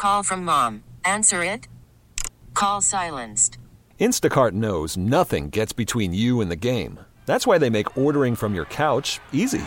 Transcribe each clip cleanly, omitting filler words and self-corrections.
Call from mom. Answer it. Call silenced. Instacart knows nothing gets between you and the game. That's why they make ordering from your couch easy.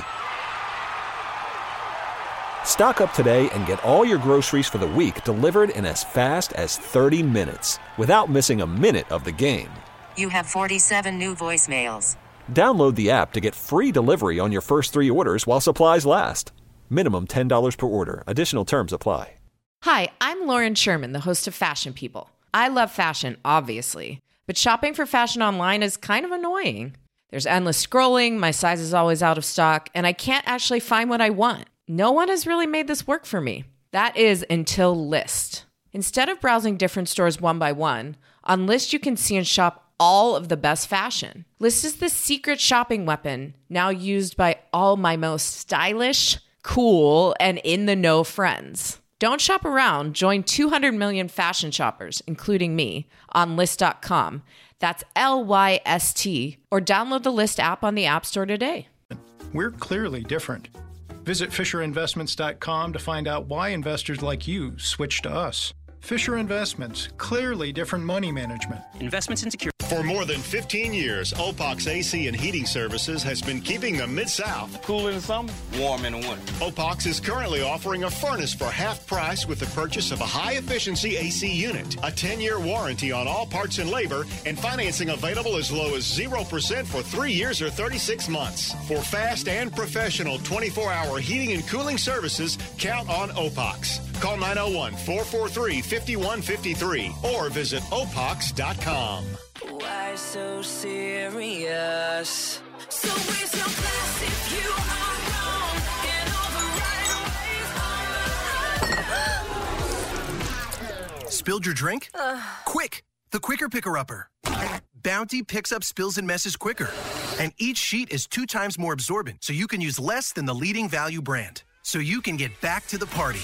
Stock up today and get all your groceries for the week delivered in as fast as 30 minutes without missing a minute of the game. You have 47 new voicemails. Download the app to get free delivery on your first 3 orders while supplies last. Minimum $10 per order. Additional terms apply. Hi, I'm Lauren Sherman, the host of Fashion People. I love fashion, obviously, but shopping for fashion online is kind of annoying. There's endless scrolling, my size is always out of stock, and I can't actually find what I want. No one has really made this work for me. That is until Lyst. Instead of browsing different stores one by one, on Lyst you can see and shop all of the best fashion. Lyst is the secret shopping weapon now used by all my most stylish, cool, and in-the-know friends. Don't shop around. Join 200 million fashion shoppers, including me, on Lyst.com. That's Lyst, or download the Lyst app on the App Store today. We're clearly different. Visit FisherInvestments.com to find out why investors like you switch to us. Fisher Investments, clearly different money management. Investments in security. For more than 15 years, Opox AC and Heating Services has been keeping the Mid-South Cool in the summer, warm in the winter. Opox is currently offering a furnace for half price with the purchase of a high-efficiency AC unit, a 10-year warranty on all parts and labor, and financing available as low as 0% for 3 years or 36 months. For fast and professional 24-hour heating and cooling services, count on Opox. Call 901-443-5153 or visit opox.com. Why so serious? So where's your class if you are wrong in all the right ways? Spilled your drink? Quick! The Quicker Picker-Upper. Bounty picks up spills and messes quicker. And each sheet is 2 times more absorbent, so you can use less than the leading value brand. So you can get back to the party.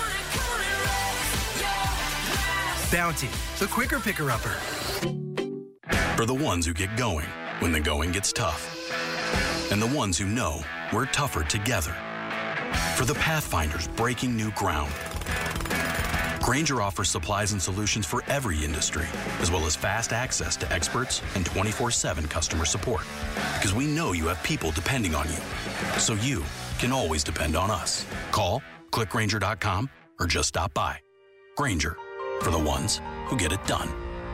Bounty, the Quicker Picker-Upper. For the ones who get going when the going gets tough. And the ones who know we're tougher together. For the Pathfinders breaking new ground. Grainger offers supplies and solutions for every industry, as well as fast access to experts and 24/7 customer support. Because we know you have people depending on you. So you can always depend on us. Call, click Grainger.com, or just stop by. Grainger, for the ones who get it done.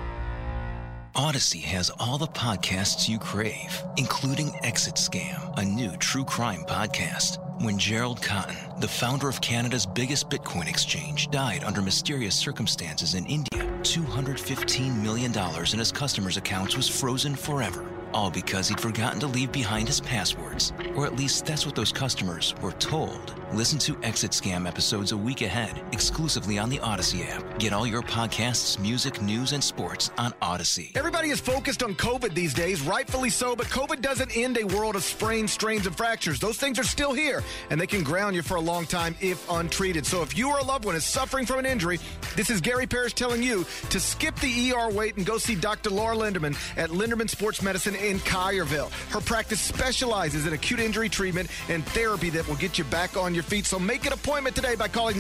Odyssey has all the podcasts you crave, including Exit Scam, a new true crime podcast. When Gerald Cotton, the founder of Canada's biggest Bitcoin exchange, died under mysterious circumstances in India, $215 million in his customers' accounts was frozen forever. All because he'd forgotten to leave behind his passwords. Or at least that's what those customers were told. Listen to Exit Scam episodes a week ahead, exclusively on the Odyssey app. Get all your podcasts, music, news, and sports on Odyssey. Everybody is focused on COVID these days, rightfully so, but COVID doesn't end a world of sprains, strains, and fractures. Those things are still here, and they can ground you for a long time if untreated. So if you or a loved one is suffering from an injury, this is Gary Parrish telling you to skip the ER wait and go see Dr. Laura Linderman at Linderman Sports Medicine in Collierville. Her practice specializes in acute injury treatment and therapy that will get you back on your feet. So make an appointment today by calling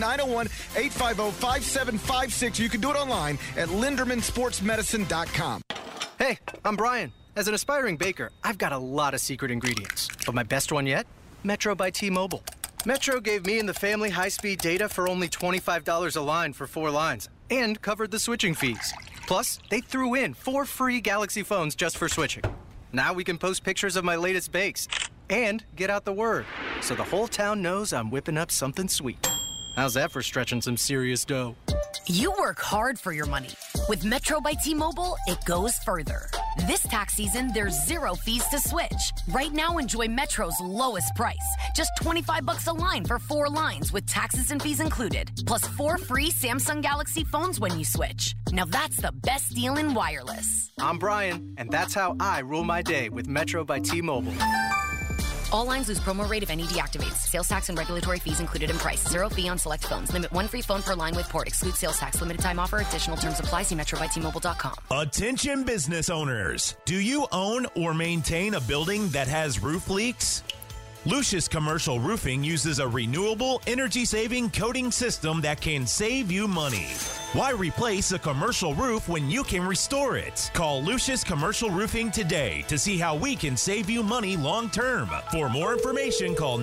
901-850-5756. You can do it online at LindermanSportsMedicine.com. Hey, I'm Brian. As an aspiring baker, I've got a lot of secret ingredients. But my best one yet? Metro by T-Mobile. Metro gave me and the family high-speed data for only $25 a line for 4 lines and covered the switching fees. Plus, they threw in 4 free Galaxy phones just for switching. Now we can post pictures of my latest bakes and get out the word so the whole town knows I'm whipping up something sweet. How's that for stretching some serious dough? You work hard for your money. With Metro by T-Mobile, it goes further. This tax season, there's 0 fees to switch. Right now, enjoy Metro's lowest price. Just $25 a line for 4 lines with taxes and fees included. Plus 4 free Samsung Galaxy phones when you switch. Now that's the best deal in wireless. I'm Brian, and that's how I rule my day with Metro by T-Mobile. All lines lose promo rate if any deactivates. Sales tax and regulatory fees included in price. 0 fee on select phones. Limit 1 free phone per line with port. Exclude sales tax. Limited time offer. Additional terms apply. See metrobystmobile.com. Attention business owners. Do you own or maintain a building that has roof leaks? Lucius Commercial Roofing uses a renewable, energy-saving coating system that can save you money. Why replace a commercial roof when you can restore it? Call Lucius Commercial Roofing today to see how we can save you money long-term. For more information, call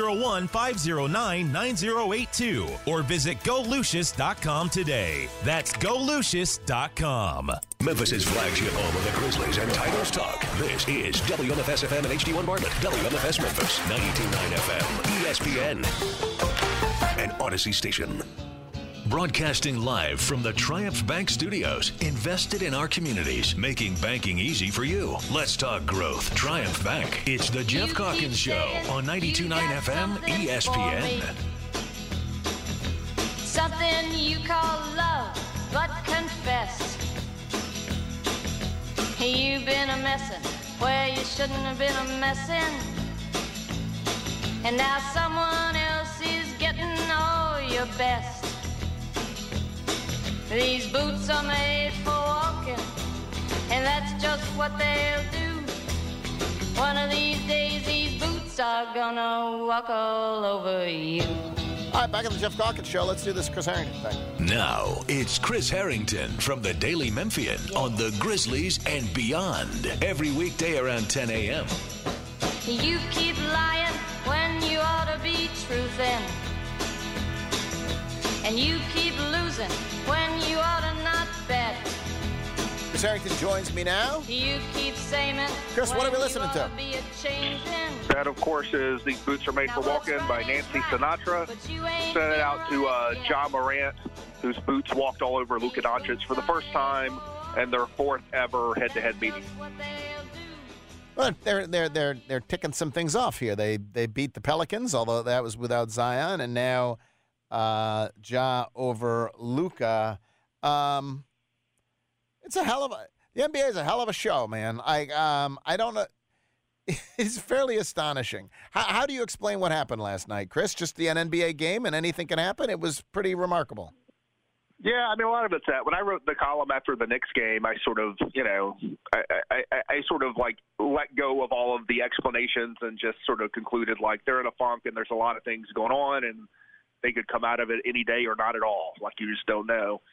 901-509-9082 or visit GoLucius.com today. That's GoLucius.com. Memphis' flagship home of the Grizzlies and Tigers talk. This is WMFS FM and HD1 Bartlett. WMFS Memphis, 92.9 FM, ESPN, an Odyssey station. Broadcasting live from the Triumph Bank Studios. Invested in our communities, making banking easy for you. Let's talk growth. Triumph Bank. It's the Jeff Calkins Show on 92.9 FM, ESPN. Something you call love, but confess. You've been a messin' where you shouldn't have been a messin'. And now someone else is getting all your best. These boots are made for walking, and that's just what they'll do. One of these days, these boots are gonna walk all over you. All right, back on the Jeff Calkins Show. Let's do this Chris Harrington thing. Now, it's Chris Harrington from the Daily Memphian on the Grizzlies and beyond. Every weekday around 10 a.m. You keep lying when you ought to be truthin'. And you keep losing when you ought to not bet. Chris Harrington joins me now. You keep saying it. Chris, what are we listening to? That, of course, is These Boots Are Made for Walking by Nancy Sinatra. Sent it out to John Morant, whose boots walked all over Luka Doncic for the first time and their fourth ever head-to-head meeting. Well, they're ticking some things off here. They beat the Pelicans, although that was without Zion, and now Ja over Luka. It's a hell of a. The NBA is a hell of a show, man. I don't know. It's fairly astonishing. How do you explain what happened last night, Chris? Just an NBA game and anything can happen? It was pretty remarkable. Yeah, I mean, a lot of it's that. When I wrote the column after the Knicks game, I sort of, I sort of like let go of all of the explanations and just sort of concluded like they're in a funk and there's a lot of things going on and they could come out of it any day or not at all. Like you just don't know.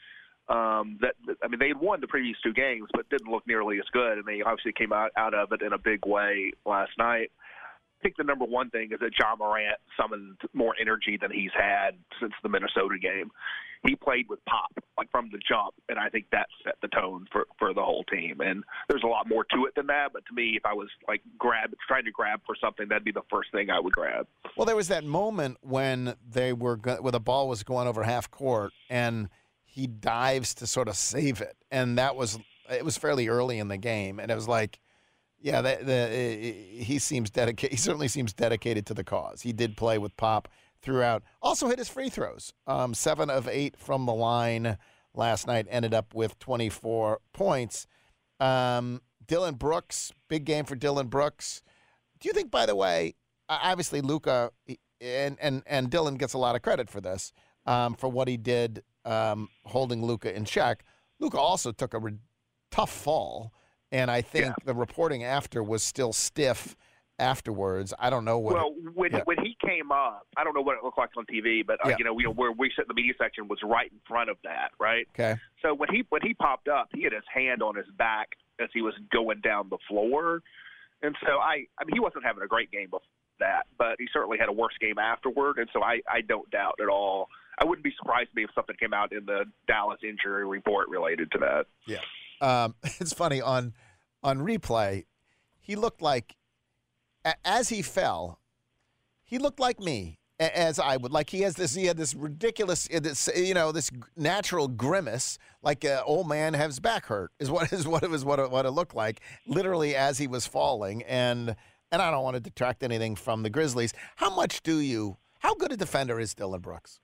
They had won the previous two games, but didn't look nearly as good, and they obviously came out of it in a big way last night. I think the number one thing is that John Morant summoned more energy than he's had since the Minnesota game. He played with pop, like from the jump, and I think that set the tone for the whole team. And there's a lot more to it than that, but to me, if I was like trying to grab for something, that'd be the first thing I would grab. Well, there was that moment when where the ball was going over half court, and he dives to sort of save it, and it was fairly early in the game, and it was like, yeah, he seems dedicated. He certainly seems dedicated to the cause. He did play with pop throughout. Also hit his free throws. 7 of 8 from the line last night. Ended up with 24 points. Dillon Brooks, big game for Dillon Brooks. Do you think, by the way, obviously Luka and Dillon gets a lot of credit for this, for what he did holding Luka in check. Luka also took a tough fall. And I think the reporting after was still stiff afterwards. I don't know what. Well, when he came up, I don't know what it looked like on TV, but where we sit in the media section was right in front of that, right? Okay. So when he popped up, he had his hand on his back as he was going down the floor, and so I mean he wasn't having a great game before that, but he certainly had a worse game afterward, and so I don't doubt at all. I wouldn't be surprised if something came out in the Dallas injury report related to that. Yeah. It's funny, on replay, he looked like, as he fell, he looked like me, as I would. Like he had this ridiculous, this natural grimace, like an old man has his back hurt, is what it looked like, literally as he was falling. And I don't want to detract anything from the Grizzlies. How good a defender is Dillon Brooks?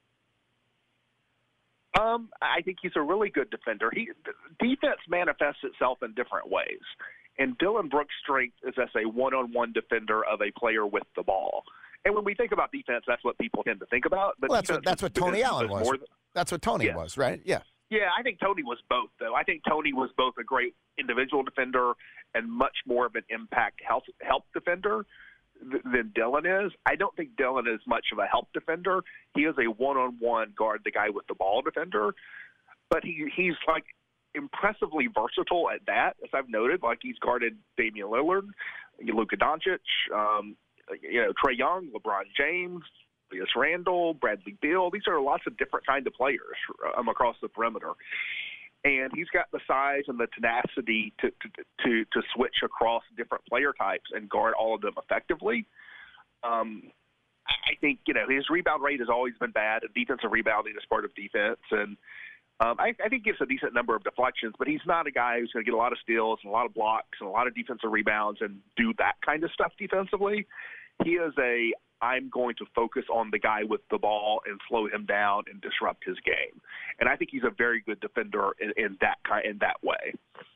I think he's a really good defender. Defense manifests itself in different ways. And Dillon Brooks' strength is as a one-on-one defender of a player with the ball. And when we think about defense, that's what people tend to think about. But that's what Tony Allen was. That's what Tony was, right? Yeah. Yeah, I think Tony was both, though. I think Tony was both a great individual defender and much more of an impact help defender. than Dillon is. I don't think Dillon is much of a help defender. He is a one-on-one guard the guy with the ball defender, but he's like impressively versatile at that, as I've noted. Like he's guarded Damian Lillard, Luka Doncic, Trae Young, LeBron James, Julius Randle, Bradley Beal. These are lots of different kind of players across the perimeter. And he's got the size and the tenacity to switch across different player types and guard all of them effectively. I think, his rebound rate has always been bad, and defensive rebounding is part of defense. And I think he gets a decent number of deflections, but he's not a guy who's going to get a lot of steals and a lot of blocks and a lot of defensive rebounds and do that kind of stuff defensively. He is I'm going to focus on the guy with the ball and slow him down and disrupt his game. And I think he's a very good defender in that way.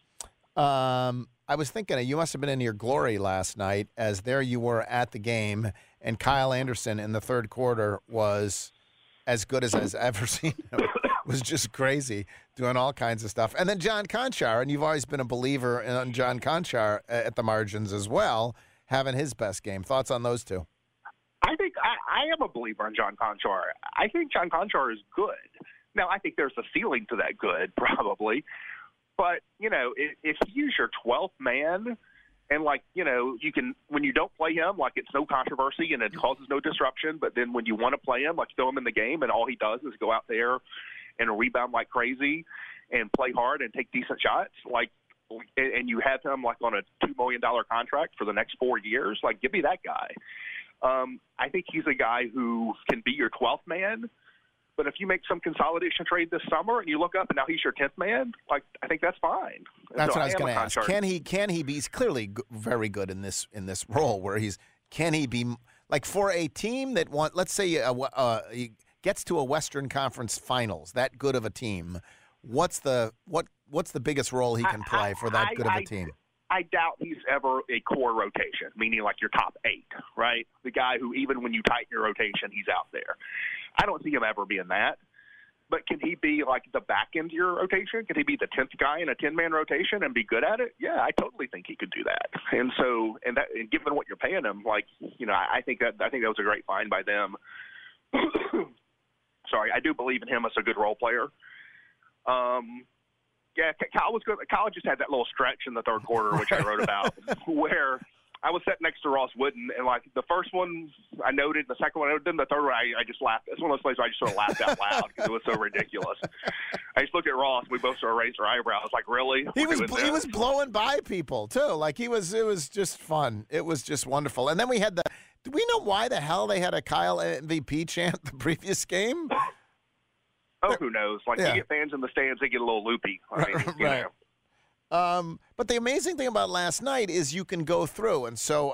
I was thinking you must have been in your glory last night, as there you were at the game, and Kyle Anderson in the third quarter was as good as I've ever seen him. Was just crazy, doing all kinds of stuff. And then John Conchar, and you've always been a believer in John Conchar at the margins as well, having his best game. Thoughts on those two? I think I am a believer in John Conchar. I think John Conchar is good. Now, I think there's a ceiling to that good, probably. But, if he's your 12th man and, you can, when you don't play him, it's no controversy and it causes no disruption. But then when you want to play him, throw him in the game and all he does is go out there and rebound like crazy and play hard and take decent shots, and you have him, on a $2 million contract for the next 4 years, give me that guy. I think he's a guy who can be your 12th man, but if you make some consolidation trade this summer and you look up and now he's your 10th man, I think that's fine. That's what I was going to ask. Can he be? He's clearly very good in this role where can he be for a team that let's say he gets to a Western Conference Finals, that good of a team. What's the biggest role he can play for that good of a team? I doubt he's ever a core rotation, meaning your top 8, right? The guy who, even when you tighten your rotation, he's out there. I don't see him ever being that. But can he be the back end of your rotation? Can he be the 10th guy in a 10-man rotation and be good at it? Yeah, I totally think he could do that. And so, and given what you're paying him, I think that was a great find by them. Sorry, I do believe in him as a good role player. Yeah, Kyle was good. Kyle just had that little stretch in the third quarter, which I wrote about, where I was sitting next to Ross Wooden, and the first one I noted, the second one I noted, then the third one I just laughed. It's one of those places where I just sort of laughed out loud because it was so ridiculous. I just looked at Ross. We both sort of raised our eyebrows, really? He was blowing by people too. It was just fun. It was just wonderful. And then we had do we know why the hell they had a Kyle MVP chant the previous game? Oh, who knows? You get fans in the stands, they get a little loopy. You know. But the amazing thing about last night is you can go through. And so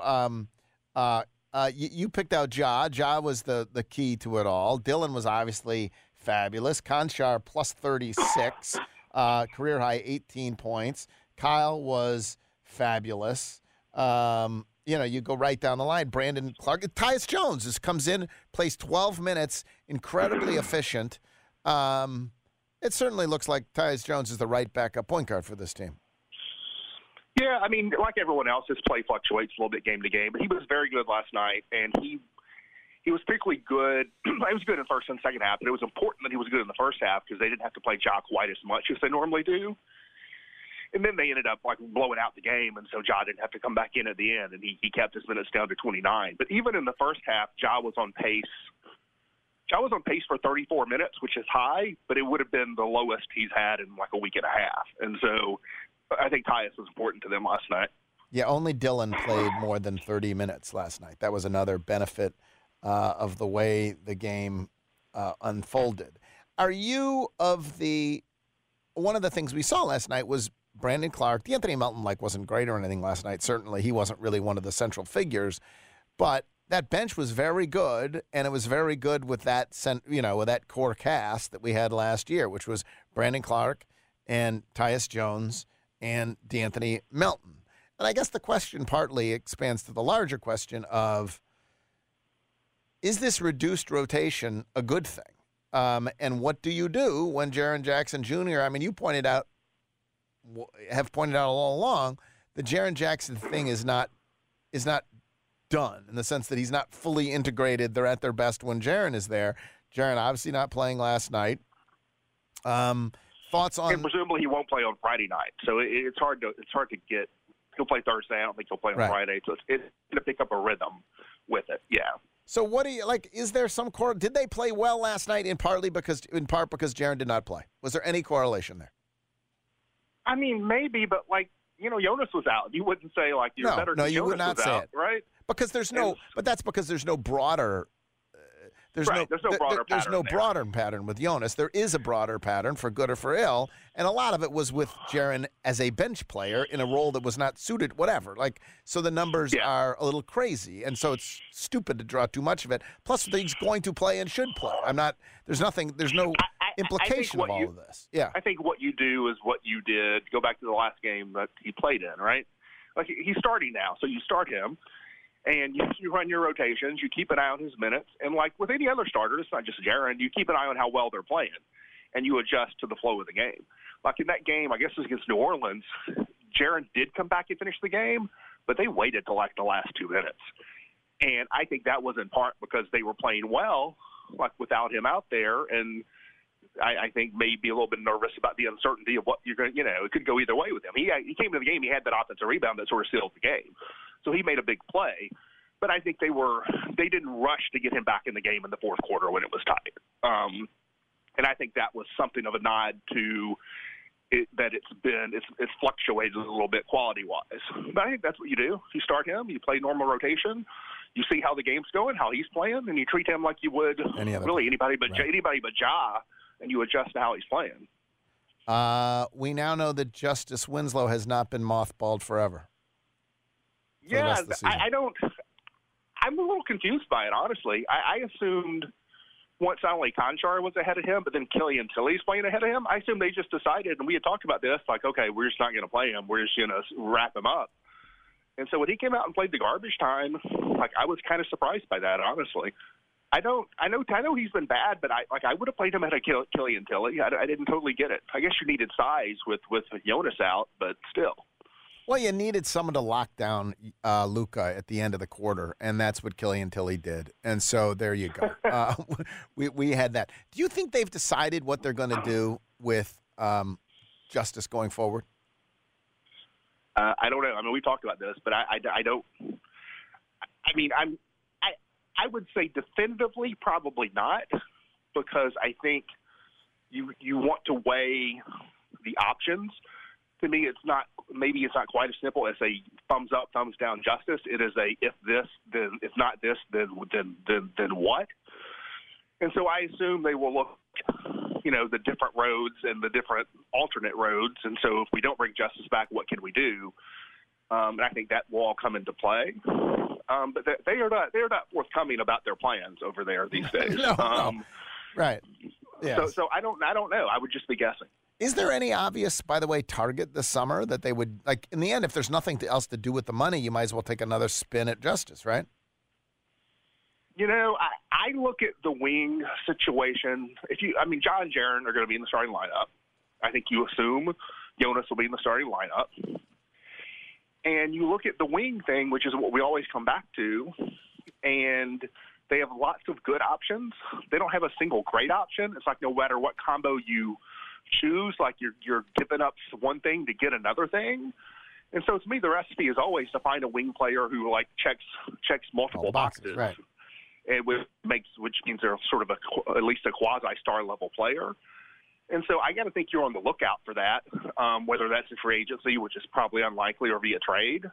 you picked out Ja. Ja was the key to it all. Dillon was obviously fabulous. Conchar plus 36, career high 18 points. Kyle was fabulous. You go right down the line. Brandon Clark. Tyus Jones comes in, plays 12 minutes, incredibly efficient. It certainly looks like Tyus Jones is the right backup point guard for this team. Yeah, like everyone else, his play fluctuates a little bit game to game, but he was very good last night, and he was particularly good. He was good in the first and second half, but it was important that he was good in the first half because they didn't have to play Ja quite as much as they normally do. And then they ended up blowing out the game, and so Ja didn't have to come back in at the end, and he kept his minutes down to 29. But even in the first half, Ja was on pace. Ja was on pace for 34 minutes, which is high, but it would have been the lowest he's had in a week and a half. And so I think Tyus was important to them last night. Yeah, only Dillon played more than 30 minutes last night. That was another benefit of the way the game unfolded. Are you one of the things we saw last night was Brandon Clark. D'Anthony Melton wasn't great or anything last night. Certainly he wasn't really one of the central figures, but that bench was very good, and it was very good with that with that core cast that we had last year, which was Brandon Clark and Tyus Jones and D'Anthony Melton. And I guess the question partly expands to the larger question of, is this reduced rotation a good thing? And what do you do when Jaren Jackson Jr., you have pointed out all along, the Jaren Jackson thing is not done in the sense that he's not fully integrated. They're at their best when Jaren is there. Jaren obviously not playing last night. Thoughts on? And presumably he won't play on Friday night, so it's hard to get. He'll play Thursday. I don't think he'll play on Friday. So it's going to pick up a rhythm with it. Yeah. So what do you like? Is there some did they play well last night in part because Jaren did not play? Was there any correlation there? I mean, maybe, but Jonas was out. You wouldn't say you're better. No, you would not say it, right? Because but that's because there's no broader. There's no broader pattern with Jonas. There is a broader pattern for good or for ill, and a lot of it was with Jaren as a bench player in a role that was not suited. Whatever, so the numbers are a little crazy, and so it's stupid to draw too much of it. Plus, he's going to play and should play. There's no implication of all of this. Yeah, I think what you do is what you did. Go back to the last game that he played in, right? He's starting now, so you start him. And you run your rotations, you keep an eye on his minutes, and with any other starter, it's not just Jaren, you keep an eye on how well they're playing, and you adjust to the flow of the game. In that game, I guess it was against New Orleans, Jaren did come back and finish the game, but they waited till the last 2 minutes. And I think that was in part because they were playing well, without him out there, and I think maybe a little bit nervous about the uncertainty of what you're going to, it could go either way with him. He came to the game, he had that offensive rebound that sort of sealed the game. So he made a big play. But I think they didn't rush to get him back in the game in the fourth quarter when it was tied. And I think that was something of a nod to it, that it's fluctuated a little bit quality-wise. But I think that's what you do. You start him, you play normal rotation, you see how the game's going, how he's playing, and you treat him like you would anybody but Ja, and you adjust to how he's playing. We now know that Justice Winslow has not been mothballed forever. Yeah, I'm a little confused by it, honestly. I assumed once not only Conchar was ahead of him, but then Killian Tilly's playing ahead of him. I assumed they just decided, and we had talked about this, okay, we're just not going to play him. We're just going to wrap him up. And so when he came out and played the garbage time, I was kind of surprised by that, honestly. I know he's been bad, but I would have played him at a Killian Tilly. I didn't totally get it. I guess you needed size with Jonas out, but still. Well, you needed someone to lock down Luka at the end of the quarter, and that's what Killian Tilly did. And so there you go. We had that. Do you think they've decided what they're going to do with Justice going forward? I don't know. I mean, we talked about this, but I don't. I mean, I would say definitively probably not, because I think you want to weigh the options. To me, maybe it's not quite as simple as a thumbs up, thumbs down Justice. It is a if this, then if not this, then what? And so I assume they will look, the different roads and the different alternate roads. And so if we don't bring Justice back, what can we do? And I think that will all come into play. But they are not forthcoming about their plans over there these days. No. Right. Yes. So I don't know. I would just be guessing. Is there any obvious, by the way, target this summer that they would, in the end, if there's nothing else to do with the money, you might as well take another spin at Justice, right? I look at the wing situation. John and Jaren are going to be in the starting lineup. I think you assume Jonas will be in the starting lineup. And you look at the wing thing, which is what we always come back to, and they have lots of good options. They don't have a single great option. It's no matter what combo you choose, you're giving up one thing to get another thing. And so to me, the recipe is always to find a wing player who checks multiple boxes, right? And which means they're sort of at least a quasi-star level player. And so I got to think you're on the lookout for that, whether that's in free agency, which is probably unlikely, or via trade.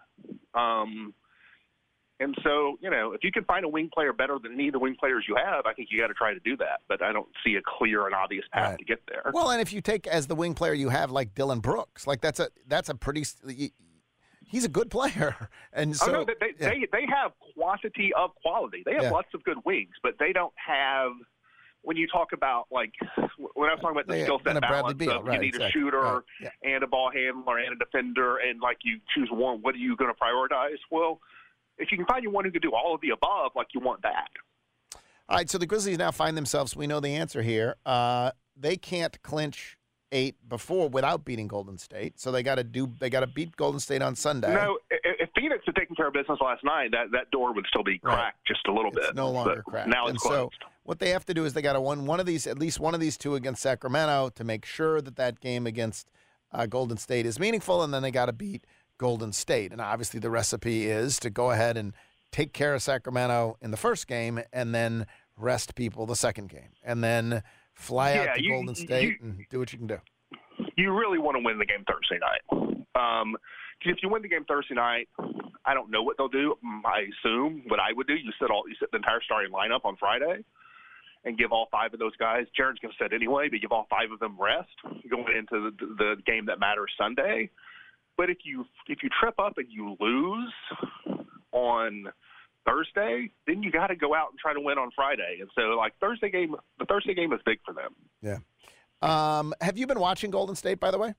And so, if you can find a wing player better than any of the wing players you have, I think you got to try to do that. But I don't see a clear and obvious path to get there. Well, and if you take as the wing player you have Dylan Brooks, that's a pretty. He's a good player, and so they have quantity of quality. They have lots of good wings, but they don't have. When you talk about when I was talking about the skill set balance of you need a shooter and a ball handler and a defender, and you choose one, what are you going to prioritize? Well, if you can find one who can do all of the above, you want that. All right, so the Grizzlies now find themselves. We know the answer here. They can't clinch 8 without beating Golden State, so they got to beat Golden State on Sunday. No, if Phoenix had taken care of business last night, that door would still be cracked just a little bit. It's no longer cracked. Now it's closed. So what they have to do is they got to win at least one of these two against Sacramento to make sure that game against Golden State is meaningful, and then they got to beat Golden State. And obviously the recipe is to go ahead and take care of Sacramento in the first game and then rest people the second game. And then fly out to Golden State and do what you can do. You really want to win the game Thursday night. If you win the game Thursday night, I don't know what they'll do. I assume what I would do, you sit the entire starting lineup on Friday and give all 5 of those guys. Jaren's going to sit anyway, but give all 5 of them rest going into the game that matters Sunday. But if you trip up and you lose on Thursday, then you got to go out and try to win on Friday. And so, the Thursday game is big for them. Yeah. Have you been watching Golden State, by the way?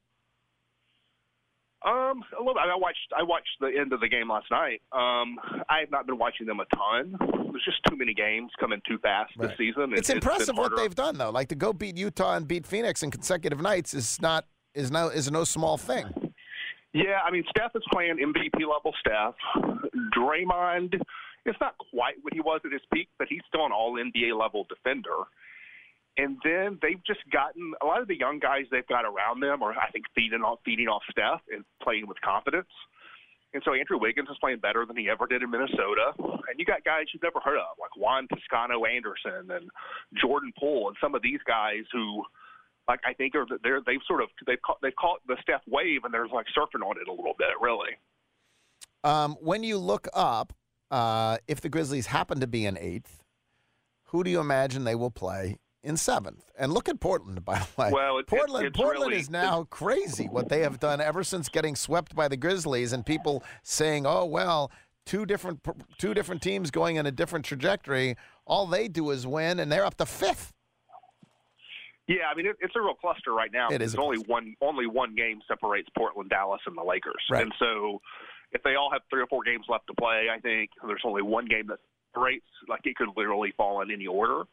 A little bit. I watched the end of the game last night. I have not been watching them a ton. There's just too many games coming too fast this season. It's impressive what they've done, though. Like to go beat Utah and beat Phoenix in consecutive nights is no small thing. Yeah, I mean, Steph is playing MVP level Steph. Draymond, it's not quite what he was at his peak, but he's still an all NBA level defender. And then they've just gotten a lot of the young guys they've got around them are, I think, feeding off Steph and playing with confidence. And so Andrew Wiggins is playing better than he ever did in Minnesota. And you got guys you've never heard of, like Juan Toscano-Anderson and Jordan Poole and some of these guys who, I think they've caught the Steph wave and they're surfing on it a little bit, really. When you look up, if the Grizzlies happen to be in 8th, who do you imagine they will play in 7th? And look at Portland, by the way. Well, Portland is now crazy what they have done ever since getting swept by the Grizzlies, and people saying, "Oh well, two different teams going in a different trajectory. All they do is win, and they're up to 5th." Yeah, I mean it's a real cluster right now. It is. Only one game separates Portland, Dallas, and the Lakers, right. And so if they all have 3 or 4 games left to play, I think there's only one game that separates. It could literally fall in any order.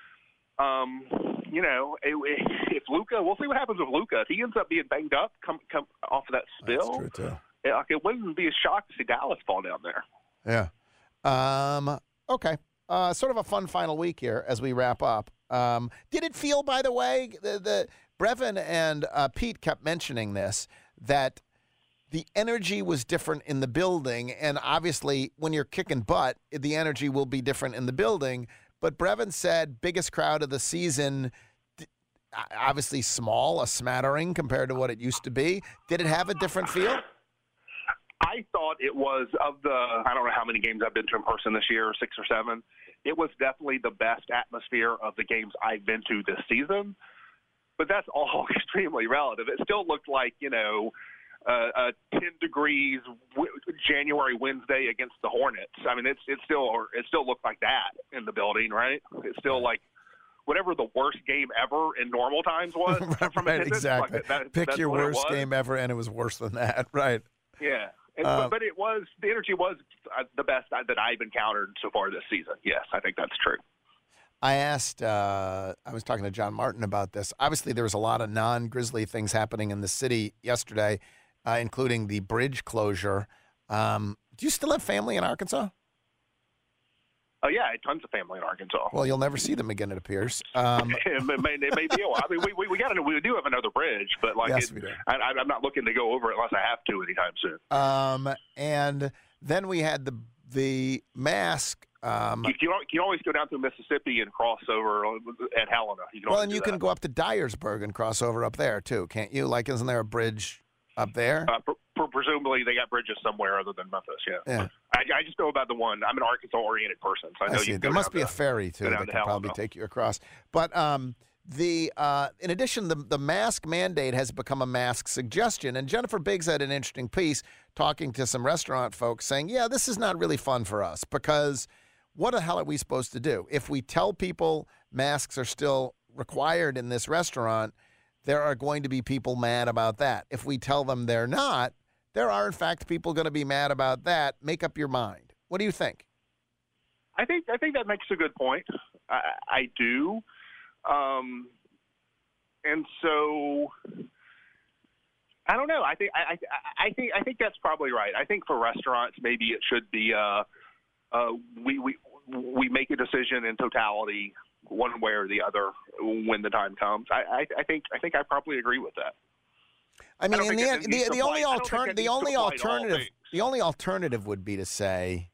If Luka, we'll see what happens with Luka. If he ends up being banged up, come off of that spill, that's true too. It wouldn't be a shock to see Dallas fall down there. Yeah. Okay. Sort of a fun final week here as we wrap up. Did it feel, by the way, the Brevin and Pete kept mentioning this, that the energy was different in the building, and obviously when you're kicking butt, the energy will be different in the building. But Brevin said biggest crowd of the season, obviously small, a smattering compared to what it used to be. Did it have a different feel? I thought it was, I don't know how many games I've been to in person this year, 6 or 7. It was definitely the best atmosphere of the games I've been to this season. But that's all extremely relative. It still looked like, 10 degrees January Wednesday against the Hornets. I mean, it still looked like that in the building, right? It's still like whatever the worst game ever in normal times was. Right, exactly. Pick your worst game ever, and it was worse than that, right? Yeah. But the energy was the best that I've encountered so far this season. Yes, I think that's true. I asked, I was talking to John Martin about this. Obviously, there was a lot of non-Grizzly things happening in the city yesterday, including the bridge closure. Do you still have family in Arkansas? Oh, yeah, I had tons of family in Arkansas. Well, you'll never see them again, it appears. It may be. I mean, we do have another bridge, but yes, we do. I'm not looking to go over it unless I have to anytime soon. And then we had the mask. You can always go down through Mississippi and cross over at Helena. You can go up to Dyersburg and cross over up there too, can't you? Isn't there a bridge up there? Presumably they got bridges somewhere other than Memphis, yeah. I just know about the one. I'm an Arkansas-oriented person, so I know there must be a ferry, too, that can probably take you across. But in addition, the mask mandate has become a mask suggestion. And Jennifer Biggs had an interesting piece talking to some restaurant folks saying, yeah, this is not really fun for us because what the hell are we supposed to do? If we tell people masks are still required in this restaurant, there are going to be people mad about that. If we tell them they're not, there are, in fact, people going to be mad about that. Make up your mind. What do you think? I think that makes a good point. I do. And so I don't know. I think that's probably right. I think for restaurants, maybe it should be we make a decision in totality, one way or the other, when the time comes. I think I probably agree with that. I mean, in the end, the only alternative would be to say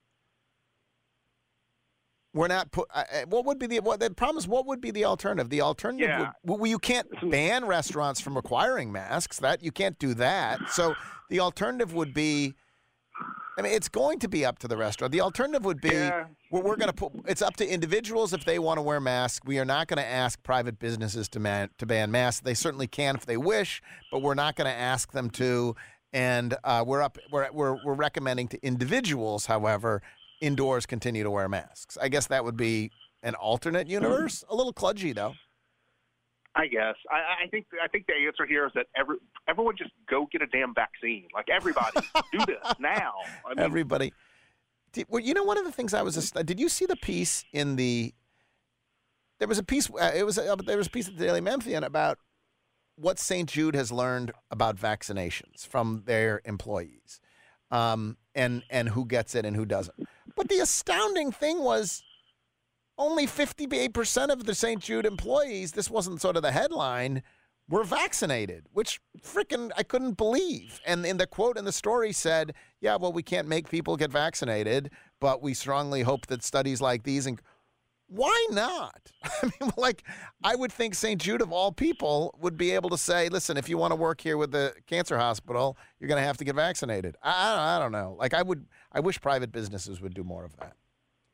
we're not put. What would be the problem is, what would be the alternative? The alternative would you can't ban restaurants from requiring masks. That you can't do that. So the alternative would be, I mean, it's going to be up to the restaurant. The alternative would be we're going to put. It's up to individuals if they want to wear masks. We are not going to ask private businesses to ban masks. They certainly can if they wish, but we're not going to ask them to. And we're recommending to individuals, however, indoors continue to wear masks. I guess that would be an alternate universe. A little kludgy, though. I guess. I think the answer here is that everyone just go get a damn vaccine. Like, everybody, do this now. I mean, everybody. Well, you know, one of the things I was. Did you see the piece in the? There was a piece. There was a piece at the Daily Memphian about what St. Jude has learned about vaccinations from their employees, and who gets it and who doesn't. But the astounding thing was, only 58% of the St. Jude employees, this wasn't sort of the headline, were vaccinated, which frickin' I couldn't believe. And in the quote in the story said, yeah, well, we can't make people get vaccinated, but we strongly hope that studies like these. And why not? I mean, like, I would think St. Jude, of all people, would be able to say, listen, if you want to work here with the cancer hospital, you're going to have to get vaccinated. I don't know. Like, I wish private businesses would do more of that.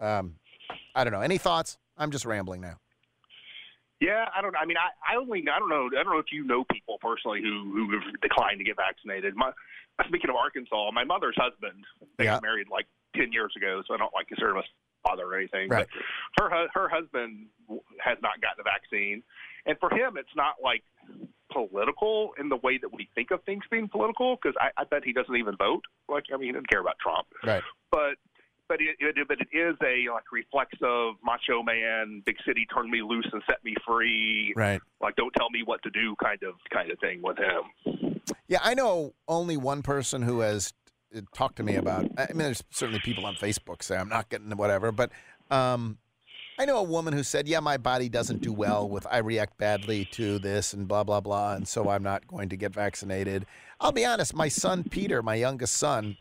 I don't know. Any thoughts? I'm just rambling now. Yeah, I don't know. I mean, I don't know if you know people personally who have declined to get vaccinated. Speaking of Arkansas, my mother's husband, they got married like 10 years ago, so I don't like consider him a father or anything. Right. But her husband has not gotten the vaccine, and for him, it's not like political in the way that we think of things being political, because I bet he doesn't even vote. Like, I mean, he doesn't care about Trump. Right. But it is a like reflexive macho man, big city, turn me loose and set me free. Right. Like, don't tell me what to do kind of thing with him. Yeah, I know only one person who has talked to me about. I mean, there's certainly people on Facebook say I'm not getting whatever, but I know a woman who said, yeah, my body doesn't do well with, I react badly to this and blah, blah, blah, and so I'm not going to get vaccinated. I'll be honest, my son, Peter, my youngest son,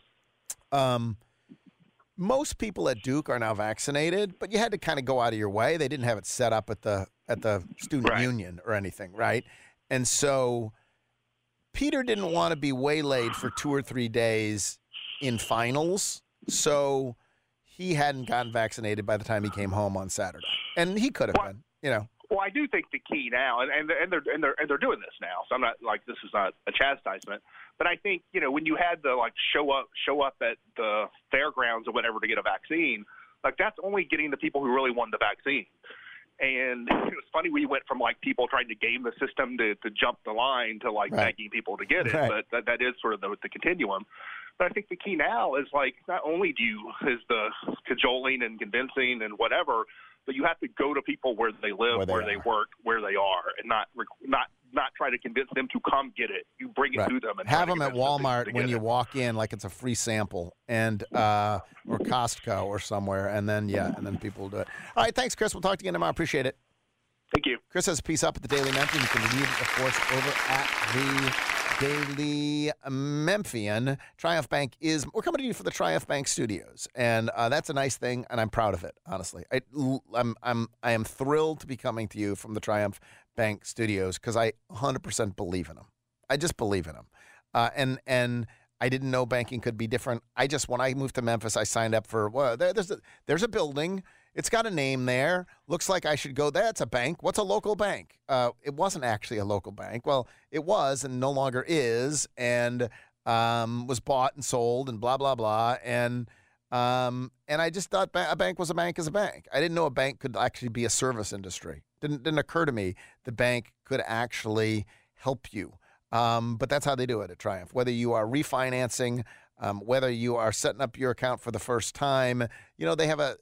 most people at Duke are now vaccinated, but you had to kind of go out of your way. They didn't have it set up at the student union or anything, right? And so Peter didn't want to be waylaid for 2 or 3 days in finals, so he hadn't gotten vaccinated by the time he came home on Saturday, and he could have been, you know. Well, I do think the key now, and they're doing this now. So I'm not like, this is not a chastisement, but I think, you know, when you had the like show up at the fairgrounds or whatever to get a vaccine, like, that's only getting the people who really want the vaccine. And it was funny, we went from like people trying to game the system to jump the line to like begging people to get it, but that is sort of the continuum. But I think the key now is, like, not only is the cajoling and convincing and whatever, but you have to go to people where they live, where they work, where they are, and not try to convince them to come get it. You bring it to them and have them at Walmart when you walk in, like it's a free sample, and or Costco or somewhere, and then people will do it. All right, thanks, Chris. We'll talk to you again tomorrow. Appreciate it. Thank you. Chris has a piece up at the Daily Memphian. You can read it, of course, over at the Daily Memphian. Triumph Bank we're coming to you from the Triumph Bank Studios, and that's a nice thing, and I'm proud of it, honestly. I am thrilled to be coming to you from the Triumph Bank Studios because I 100% believe in them. I just believe in them, and I didn't know banking could be different. When I moved to Memphis, I signed up for there's a building. It's got a name there. Looks like I should go there. It's a bank. What's a local bank? It wasn't actually a local bank. Well, it was and no longer is, and was bought and sold and blah, blah, blah. And I just thought a bank was a bank is a bank. I didn't know a bank could actually be a service industry. Didn't occur to me the bank could actually help you. But that's how they do it at Triumph. Whether you are refinancing, whether you are setting up your account for the first time, you know, they have a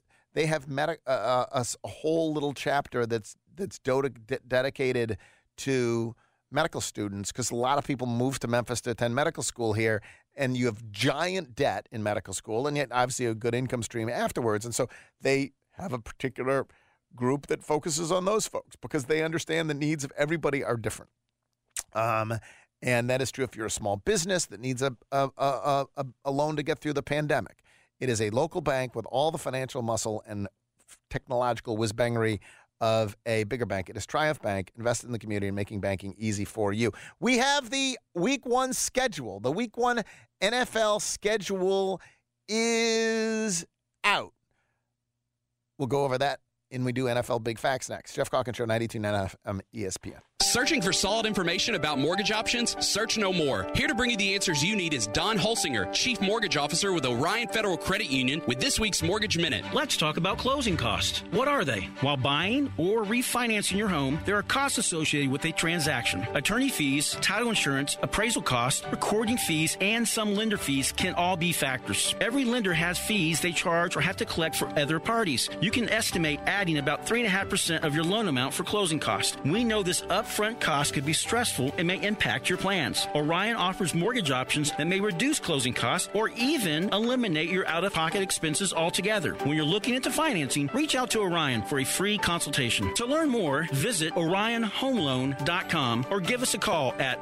whole little chapter that's dedicated to medical students, because a lot of people move to Memphis to attend medical school here, and you have giant debt in medical school, and yet obviously a good income stream afterwards. And so they have a particular group that focuses on those folks because they understand the needs of everybody are different. And that is true if you're a small business that needs a loan to get through the pandemic. It is a local bank with all the financial muscle and technological whiz-bangery of a bigger bank. It is Triumph Bank, invested in the community and making banking easy for you. We have the Week 1 schedule. The Week 1 NFL schedule is out. We'll go over that and we do NFL Big Facts next. Jeff Calkins Show, 92.9 FM ESPN. Searching for solid information about mortgage options? Search no more. Here to bring you the answers you need is Don Holsinger, Chief Mortgage Officer with Orion Federal Credit Union, with this week's Mortgage Minute. Let's talk about closing costs. What are they? While buying or refinancing your home, there are costs associated with a transaction. Attorney fees, title insurance, appraisal costs, recording fees, and some lender fees can all be factors. Every lender has fees they charge or have to collect for other parties. You can estimate adding about 3.5% of your loan amount for closing costs. We know this upfront cost could be stressful and may impact your plans. Orion offers mortgage options that may reduce closing costs or even eliminate your out-of-pocket expenses altogether. When you're looking into financing, reach out to Orion for a free consultation. To learn more, visit orionhomeloan.com or give us a call at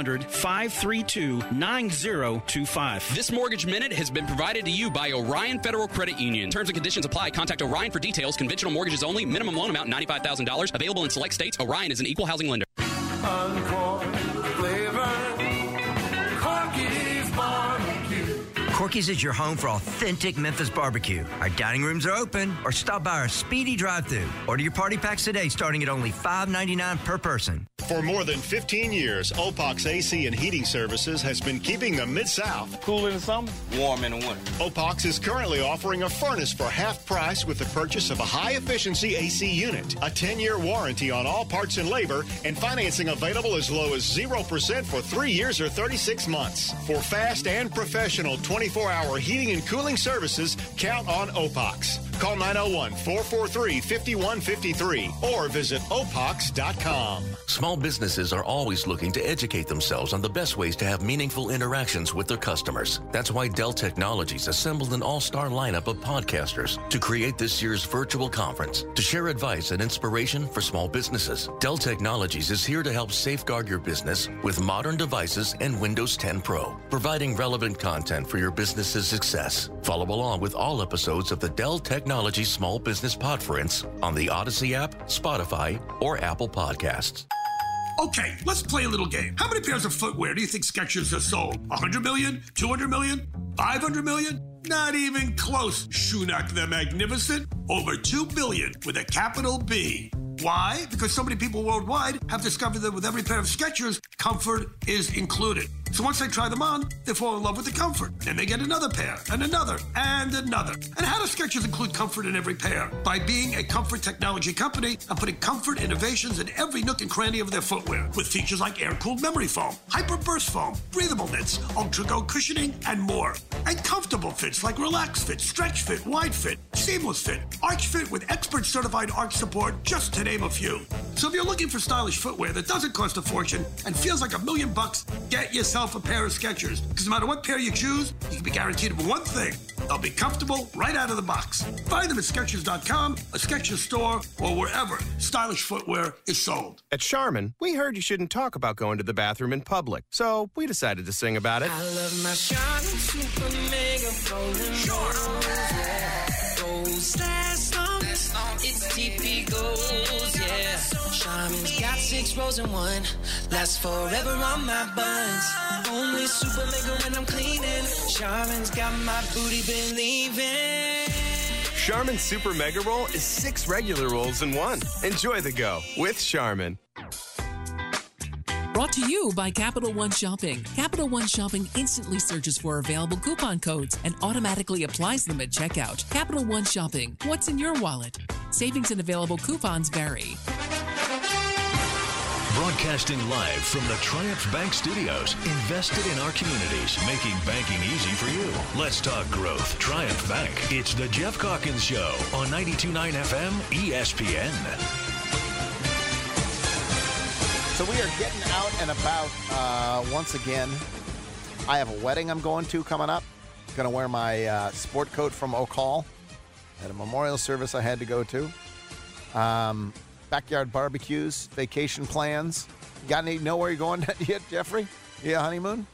1-800-532-9025. This Mortgage Minute has been provided to you by Orion Federal Credit Union. Terms and conditions apply. Contact Orion for details. Conventional mortgages only. Minimum loan amount $95,000. Available in select states. Orion is an equal housing lender. Corky's is your home for authentic Memphis barbecue. Our dining rooms are open, or stop by our speedy drive-thru. Order your party packs today, starting at only $5.99 per person. For more than 15 years, Opox AC and Heating Services has been keeping the Mid-South cool in the summer, warm in the winter. Opox is currently offering a furnace for half price with the purchase of a high-efficiency AC unit, a 10-year warranty on all parts and labor, and financing available as low as 0% for 3 years or 36 months. For fast and professional 24-hour heating and cooling services, count on Opox. Call 901-443-5153 or visit opox.com. Small businesses are always looking to educate themselves on the best ways to have meaningful interactions with their customers. That's why Dell Technologies assembled an all-star lineup of podcasters to create this year's virtual conference to share advice and inspiration for small businesses. Dell Technologies is here to help safeguard your business with modern devices and Windows 10 Pro, providing relevant content for your business's success. Follow along with all episodes of the Dell Technologies Small Business Podference on the Odyssey app, Spotify, or Apple Podcasts. Okay, let's play a little game. How many pairs of footwear do you think Skechers has sold? 100 million? 200 million? 500 million? Not even close. Schunak the Magnificent? Over 2 billion with a capital B. Why? Because so many people worldwide have discovered that with every pair of Skechers, comfort is included. So once they try them on, they fall in love with the comfort. Then they get another pair, and another, and another. And how does Skechers include comfort in every pair? By being a comfort technology company and putting comfort innovations in every nook and cranny of their footwear, with features like air-cooled memory foam, hyper-burst foam, breathable knits, ultra-go cushioning, and more. And comfortable fits like relax fit, stretch fit, wide fit, seamless fit, arch fit with expert-certified arch support, just to name a few. So if you're looking for stylish footwear that doesn't cost a fortune and feels like $1 million, get yourself a pair of Skechers. Because no matter what pair you choose, you can be guaranteed of one thing. They'll be comfortable right out of the box. Find them at Skechers.com, a Skechers store, or wherever stylish footwear is sold. At Charmin, we heard you shouldn't talk about going to the bathroom in public, so we decided to sing about it. I love my Charmin Super Mega Golden Rose. Gold last long. It's TP Gold, yeah. Charmin's got 6 rows in one. Lasts forever on my buns. Only Super Mega when I'm cleaning. Charmin's got my booty believing. Charmin Super Mega Roll is 6 regular rolls in one. Enjoy the go with Charmin. Brought to you by Capital One Shopping. Capital One Shopping instantly searches for available coupon codes and automatically applies them at checkout. Capital One Shopping. What's in your wallet? Savings and available coupons vary. Broadcasting live from the Triumph Bank Studios, invested in our communities, making banking easy for you. Let's talk growth. Triumph Bank. It's the Jeff Calkins Show on 92.9 FM ESPN. So we are getting out and about once again. I have a wedding I'm going to coming up. Going to wear my sport coat from Oak Hall. Had a memorial service I had to go to. Backyard barbecues, vacation plans. Got any know where you're going yet, Jeffrey? Yeah, honeymoon?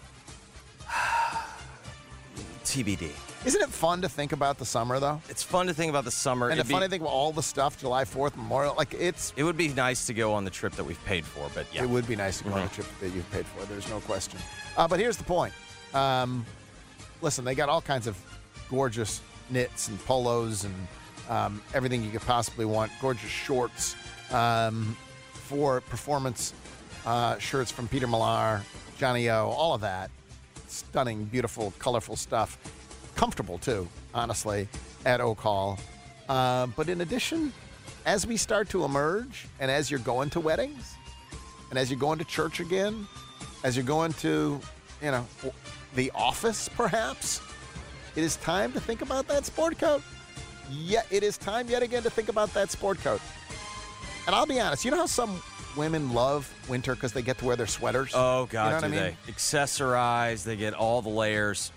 TBD. Isn't it fun to think about the summer, though? It's fun to think about the summer. And the fun to think about all the stuff, July 4th, Memorial. It would be nice to go on the trip that we've paid for, but yeah. It would be nice to go on the trip that you've paid for. There's no question. But here's the point. Listen, they got all kinds of gorgeous knits and polos and everything you could possibly want. Gorgeous shorts for performance shirts from Peter Millar, Johnny O, all of that. Stunning, beautiful, colorful stuff. Comfortable, too, honestly, at Oak Hall. But in addition, as we start to emerge, and as you're going to weddings, and as you're going to church again, as you're going to, the office, perhaps, it is time to think about that sport coat. Yeah, it is time yet again to think about that sport coat. And I'll be honest, you know how some women love winter because they get to wear their sweaters? Oh, God, you know do what I mean? they? Accessorize, they get all the layers.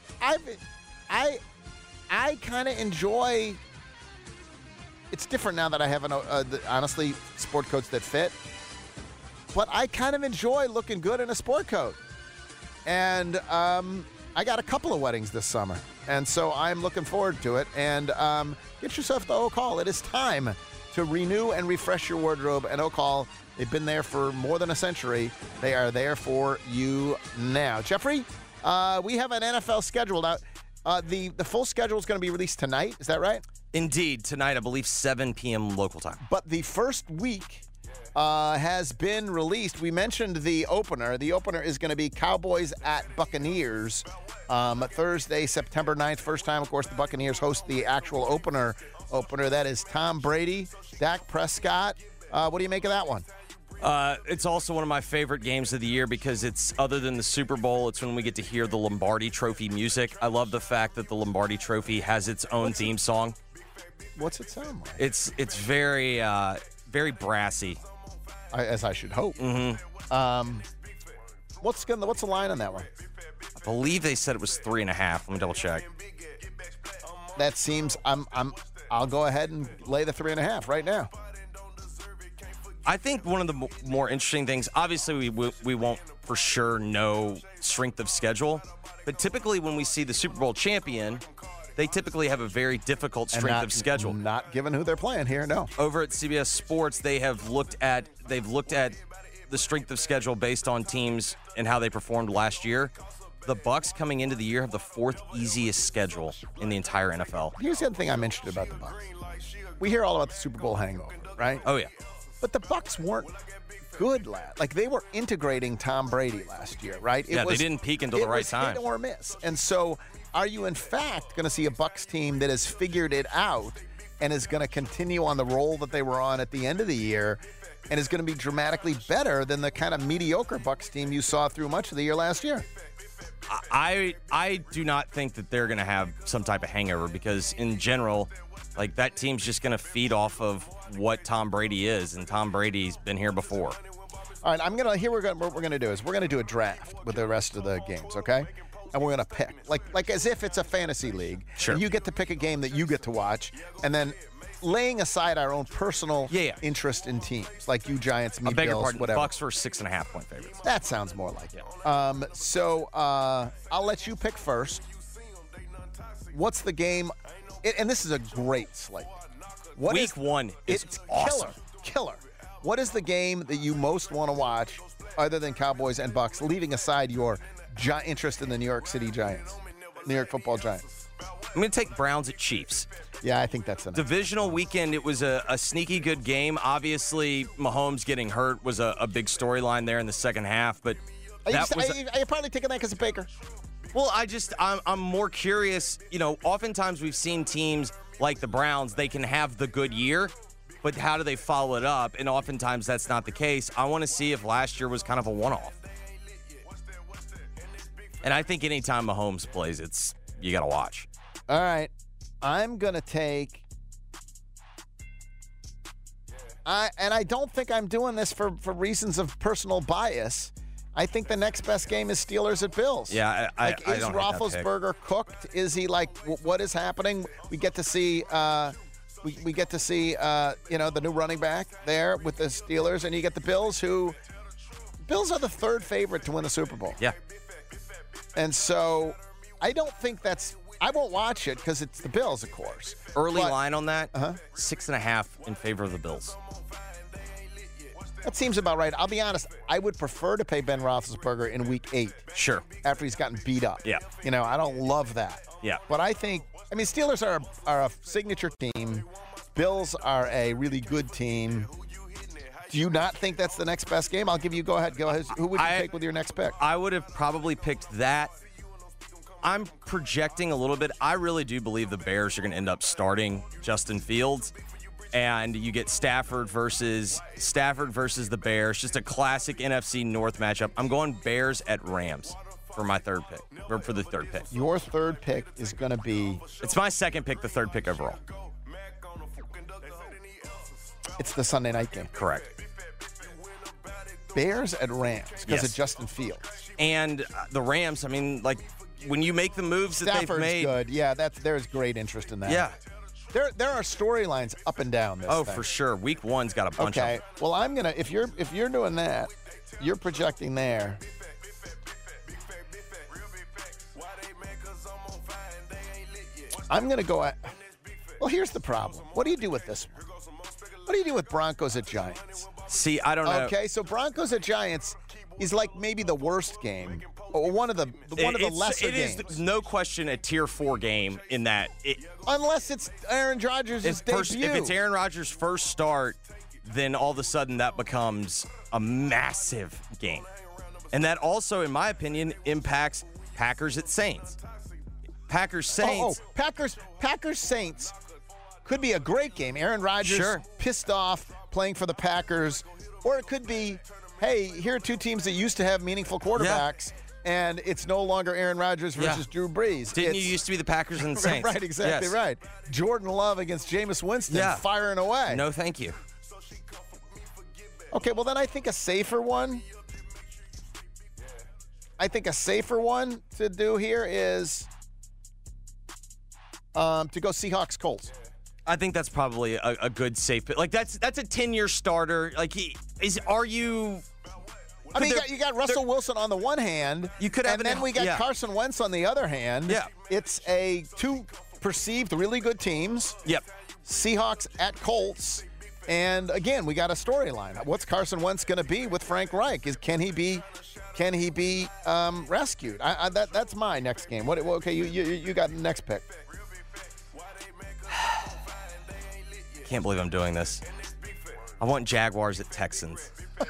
I kind of enjoy. It's different now that I have honestly sport coats that fit. But I kind of enjoy looking good in a sport coat. And I got a couple of weddings this summer, and so I'm looking forward to it. And get yourself to Oak Hall. It is time to renew and refresh your wardrobe. And Oak Hall, they've been there for more than a century. They are there for you now. Jeffrey, we have an NFL scheduled out. The full schedule is going to be released tonight. Is that right? Indeed. Tonight, I believe 7 p.m. local time. But the first week has been released. We mentioned the opener. The opener is going to be Cowboys at Buccaneers Thursday, September 9th. First time, of course, the Buccaneers host the actual opener. That is Tom Brady, Dak Prescott. What do you make of that one? It's also one of my favorite games of the year because it's, other than the Super Bowl, it's when we get to hear the Lombardi Trophy music. I love the fact that the Lombardi Trophy has its own theme song. What's it sound like? It's very, very brassy. As I should hope. Mm-hmm. What's the line on that one? I believe they said it was 3.5. Let me double check. That seems. I'll go ahead and lay the 3.5 right now. I think one of the more interesting things, obviously we won't for sure know strength of schedule, but typically when we see the Super Bowl champion, they typically have a very difficult strength of schedule. Not given who they're playing here, no. Over at CBS Sports, they've looked at the strength of schedule based on teams and how they performed last year. The Bucs coming into the year have the 4th easiest schedule in the entire NFL. Here's the other thing I'm interested about the Bucs. We hear all about the Super Bowl hangover, right? Oh yeah. But the Bucs weren't good they were integrating Tom Brady last year, right? They didn't peak until the right time. Hit or miss. And so are you in fact going to see a Bucs team that has figured it out and is going to continue on the roll that they were on at the end of the year and is going to be dramatically better than the kind of mediocre Bucs team you saw through much of the year last year? I do not think that they're going to have some type of hangover because in general, that team's just going to feed off of what Tom Brady is, and Tom Brady's been here before. All right, what we're going to do is we're going to do a draft with the rest of the games, okay? And we're going to pick, like as if it's a fantasy league. Sure. And you get to pick a game that you get to watch, and then laying aside our own personal interest in teams, like you Giants, me Bills, whatever. Bucs were 6.5-point favorites. That sounds more like it. So I'll let you pick first. What's the game? And this is a great slate. Week 1 is awesome. Killer. What is the game that you most want to watch other than Cowboys and Bucs, leaving aside your interest in the New York City Giants, New York football Giants? I'm going to take Browns at Chiefs. Yeah, I think that's enough. Divisional weekend, it was a sneaky good game. Obviously, Mahomes getting hurt was a big storyline there in the second half, but Are you probably taking that because of Baker? Well, I'm more curious. Oftentimes we've seen teams like the Browns, they can have the good year, but how do they follow it up? And oftentimes that's not the case. I want to see if last year was kind of a one-off. And I think anytime Mahomes plays, you got to watch. All right. I'm going to take I don't think I'm doing this for reasons of personal bias. I think the next best game is Steelers at Bills. Yeah, I don't hate that pick. Roethlisberger cooked? Is he like? What is happening? We get to see. We get to see. The new running back there with the Steelers, and you get the Bills, who Bills are the third favorite to win the Super Bowl. Yeah. And so, I don't think that's. I won't watch it because it's the Bills, of course. Early line on that. 6.5 in favor of the Bills. That seems about right. I'll be honest. I would prefer to pay Ben Roethlisberger in Week 8. Sure. After he's gotten beat up. Yeah. I don't love that. Yeah. But I think, Steelers are a signature team. Bills are a really good team. Do you not think that's the next best game? I'll give you. Go ahead. Who would you take with your next pick? I would have probably picked that. I'm projecting a little bit. I really do believe the Bears are going to end up starting Justin Fields. And you get Stafford versus the Bears. Just a classic NFC North matchup. I'm going Bears at Rams for my third pick, or for the third pick. Your third pick is going to be... It's my second pick, the third pick overall. It's the Sunday night game. Correct. Bears at Rams because of Justin Fields. And the Rams, when you make the moves that they've made... Stafford's good. Yeah, there's great interest in that. Yeah. There are storylines up and down this thing. For sure. Week 1's got a bunch of them. Okay. Well, I'm going to if you're doing that, you're projecting there. I'm going to go at Well, here's the problem. What do you do with this one? What do you do with Broncos at Giants? See, I don't know. Okay, so Broncos at Giants is like maybe the worst game. Or one of the lesser games. It is no question a tier 4 game in that. Unless it's Aaron Rodgers' debut. If it's Aaron Rodgers' first start, then all of a sudden that becomes a massive game. And that also, in my opinion, impacts Packers at Saints. Packers-Saints. Packers-Saints could be a great game. Aaron Rodgers pissed off playing for the Packers. Or it could be, hey, here are two teams that used to have meaningful quarterbacks. Yeah. And it's no longer Aaron Rodgers versus Drew Brees. Didn't you used to be the Packers and the Saints? Right, exactly right. Jordan Love against Jameis Winston firing away. No, thank you. Okay, well, then I think a safer one. To do here is to go Seahawks-Colts. I think that's probably a good safe pick. Like that's a 10-year starter. Like I mean, you got Russell Wilson on the one hand. You could have, and then we got Carson Wentz on the other hand. Yeah, it's two perceived really good teams. Yep, Seahawks at Colts, and again, we got a storyline. What's Carson Wentz going to be with Frank Reich? Can he be rescued? That's my next game. Okay, you got the next pick. Can't believe I'm doing this. I want Jaguars at Texans.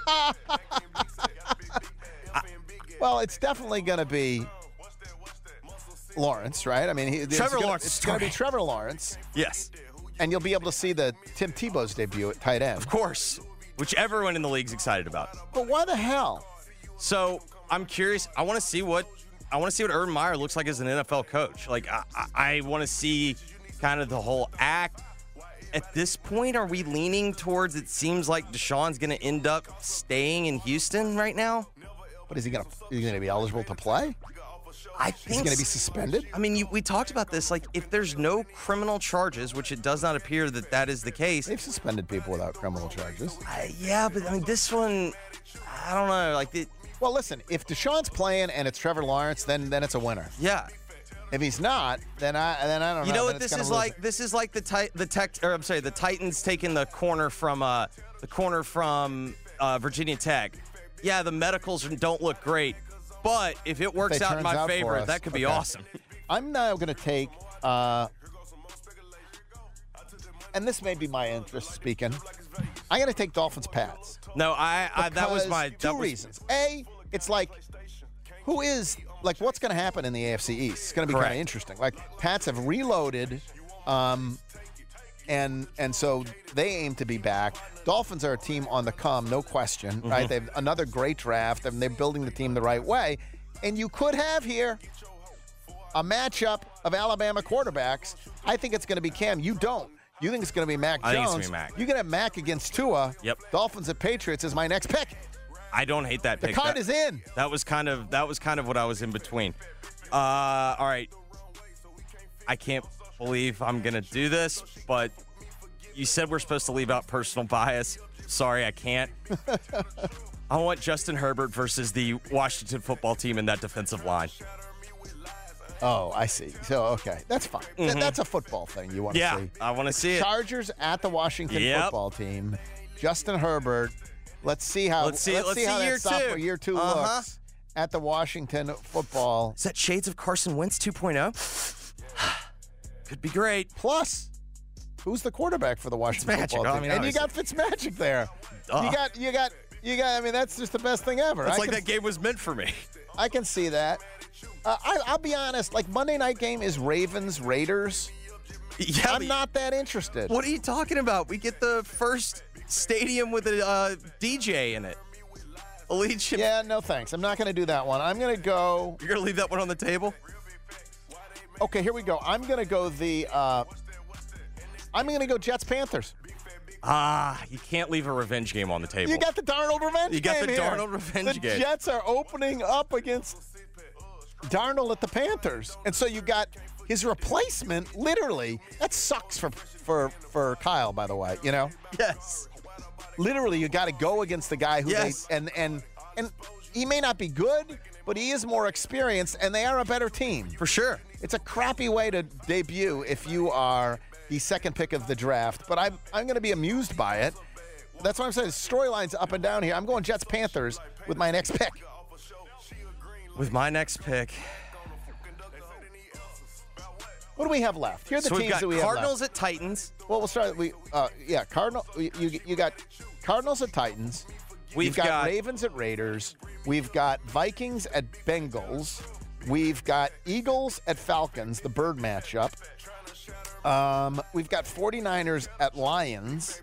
Well, it's definitely going to be Lawrence, right? I mean, Trevor Lawrence. It's going to be Trevor Lawrence. Yes. And you'll be able to see the Tim Tebow's debut at tight end. Of course. Which everyone in the league's excited about. But why the hell? So, I'm curious. I want to see what Urban Meyer looks like as an NFL coach. Like, I want to see kind of the whole act. At this point, are we leaning towards it seems like Deshaun's going to end up staying in Houston right now? But is he going to be eligible to play? I think he's going to be suspended. I mean, we talked about this. Like, if there's no criminal charges, which it does not appear that is the case. They've suspended people without criminal charges. Yeah, but I mean, this one, I don't know. Well, listen, if Deshaun's playing and it's Trevor Lawrence, then it's a winner. Yeah. If he's not, then I don't know. You know what this is like? This is like the Titans taking the corner from Virginia Tech. Yeah, the medicals don't look great, but if it works out in my favor, that could be awesome. I'm now going to take, and this may be my interest speaking. I'm going to take Dolphins-Pats. No, that was my two reasons. A, it's like, what's going to happen in the AFC East? It's going to be kind of interesting. Like, Pats have reloaded, and so they aim to be back. Dolphins are a team on the come, no question, right? They have another great draft, and they're building the team the right way. And you could have here a matchup of Alabama quarterbacks. I think it's going to be Cam. You don't. You think it's going to be Mac Jones. I think it's going to be Mac. You can have Mac against Tua. Yep. Dolphins at Patriots is my next pick. I don't hate that pick. The card is in. That was kind of what I was in between. All right. I can't believe I'm going to do this, but you said we're supposed to leave out personal bias. Sorry, I can't. I want Justin Herbert versus the Washington football team in that defensive line. Oh, I see. So, okay. That's fine. Mm-hmm. That's a football thing you want to see. Yeah, I want to see it. Chargers at the Washington football team. Justin Herbert. Let's see how Let's see how year that sophomore two. year two looks at the Washington football. Is that shades of Carson Wentz 2.0? Could be great. Plus, who's the quarterback for the Washington football team? I mean, and you got Fitzmagic there. You got. I mean, that's just the best thing ever. It's like that game was meant for me. I can see that. I'll be honest. Like Monday night game is Ravens Raiders. Yeah, I'm not that interested. What are you talking about? We get the first stadium with a DJ in it. Allegiant. Yeah, no thanks. I'm not going to do that one. I'm going to go. You're going to leave that one on the table? Okay, here we go. I'm going to go Jets Panthers. You can't leave a revenge game on the table. You got the Darnold revenge game. You got the here. Darnold revenge game. The Jets are opening up against Darnold at the Panthers. And so you got his replacement, literally. That sucks for Kyle, by the way, you know? Yes. Literally, you got to go against the guy who and he may not be good, but he is more experienced, and they are a better team. For sure. It's a crappy way to debut if you are the second pick of the draft, but I'm going to be amused by it. That's what I'm saying. Storylines up and down here. I'm going Jets Panthers with my next pick. With my next pick. What do we have left? Here are the teams that we have left. Cardinals at Titans. Well, we'll start. Cardinal. You got Cardinals at Titans. We've got Ravens at Raiders. We've got Vikings at Bengals. We've got Eagles at Falcons, the bird matchup. We've got 49ers at Lions.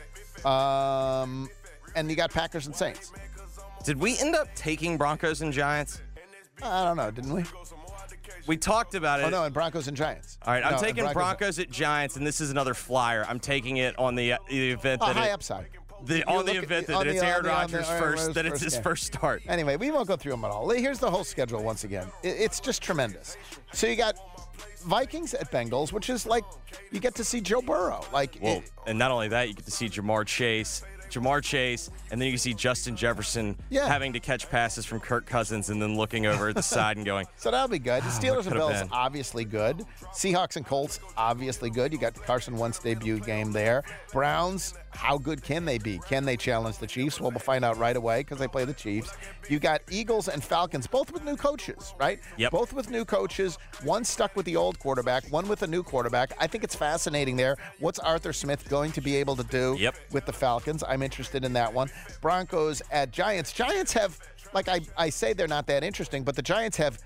And you got Packers and Saints. Did we end up taking Broncos and Giants? I don't know. Didn't we? We talked about it. Oh, no, and Broncos and Giants. All right, I'm taking Broncos at Giants, and this is another flyer. I'm taking it on the event that high upside. On the event that it's Aaron Rodgers' first, that it's his first start. Anyway, we won't go through them at all. Here's the whole schedule once again. It's just tremendous. So you got Vikings at Bengals, which is like you get to see Joe Burrow. And not only that, you get to see Jamar Chase, and then you can see Justin Jefferson having to catch passes from Kirk Cousins and then looking over at the side and going. So that'll be good. The Steelers and Bills, obviously good. Seahawks and Colts, obviously good. You got Carson Wentz debut game there. Browns, how good can they be? Can they challenge the Chiefs? Well, we'll find out right away because they play the Chiefs. You got Eagles and Falcons, both with new coaches, right? Yep. Both with new coaches. One stuck with the old quarterback, one with a new quarterback. I think it's fascinating there. What's Arthur Smith going to be able to do with the Falcons? I'm interested in that one. Broncos at Giants. Giants have, I say they're not that interesting, but the Giants have,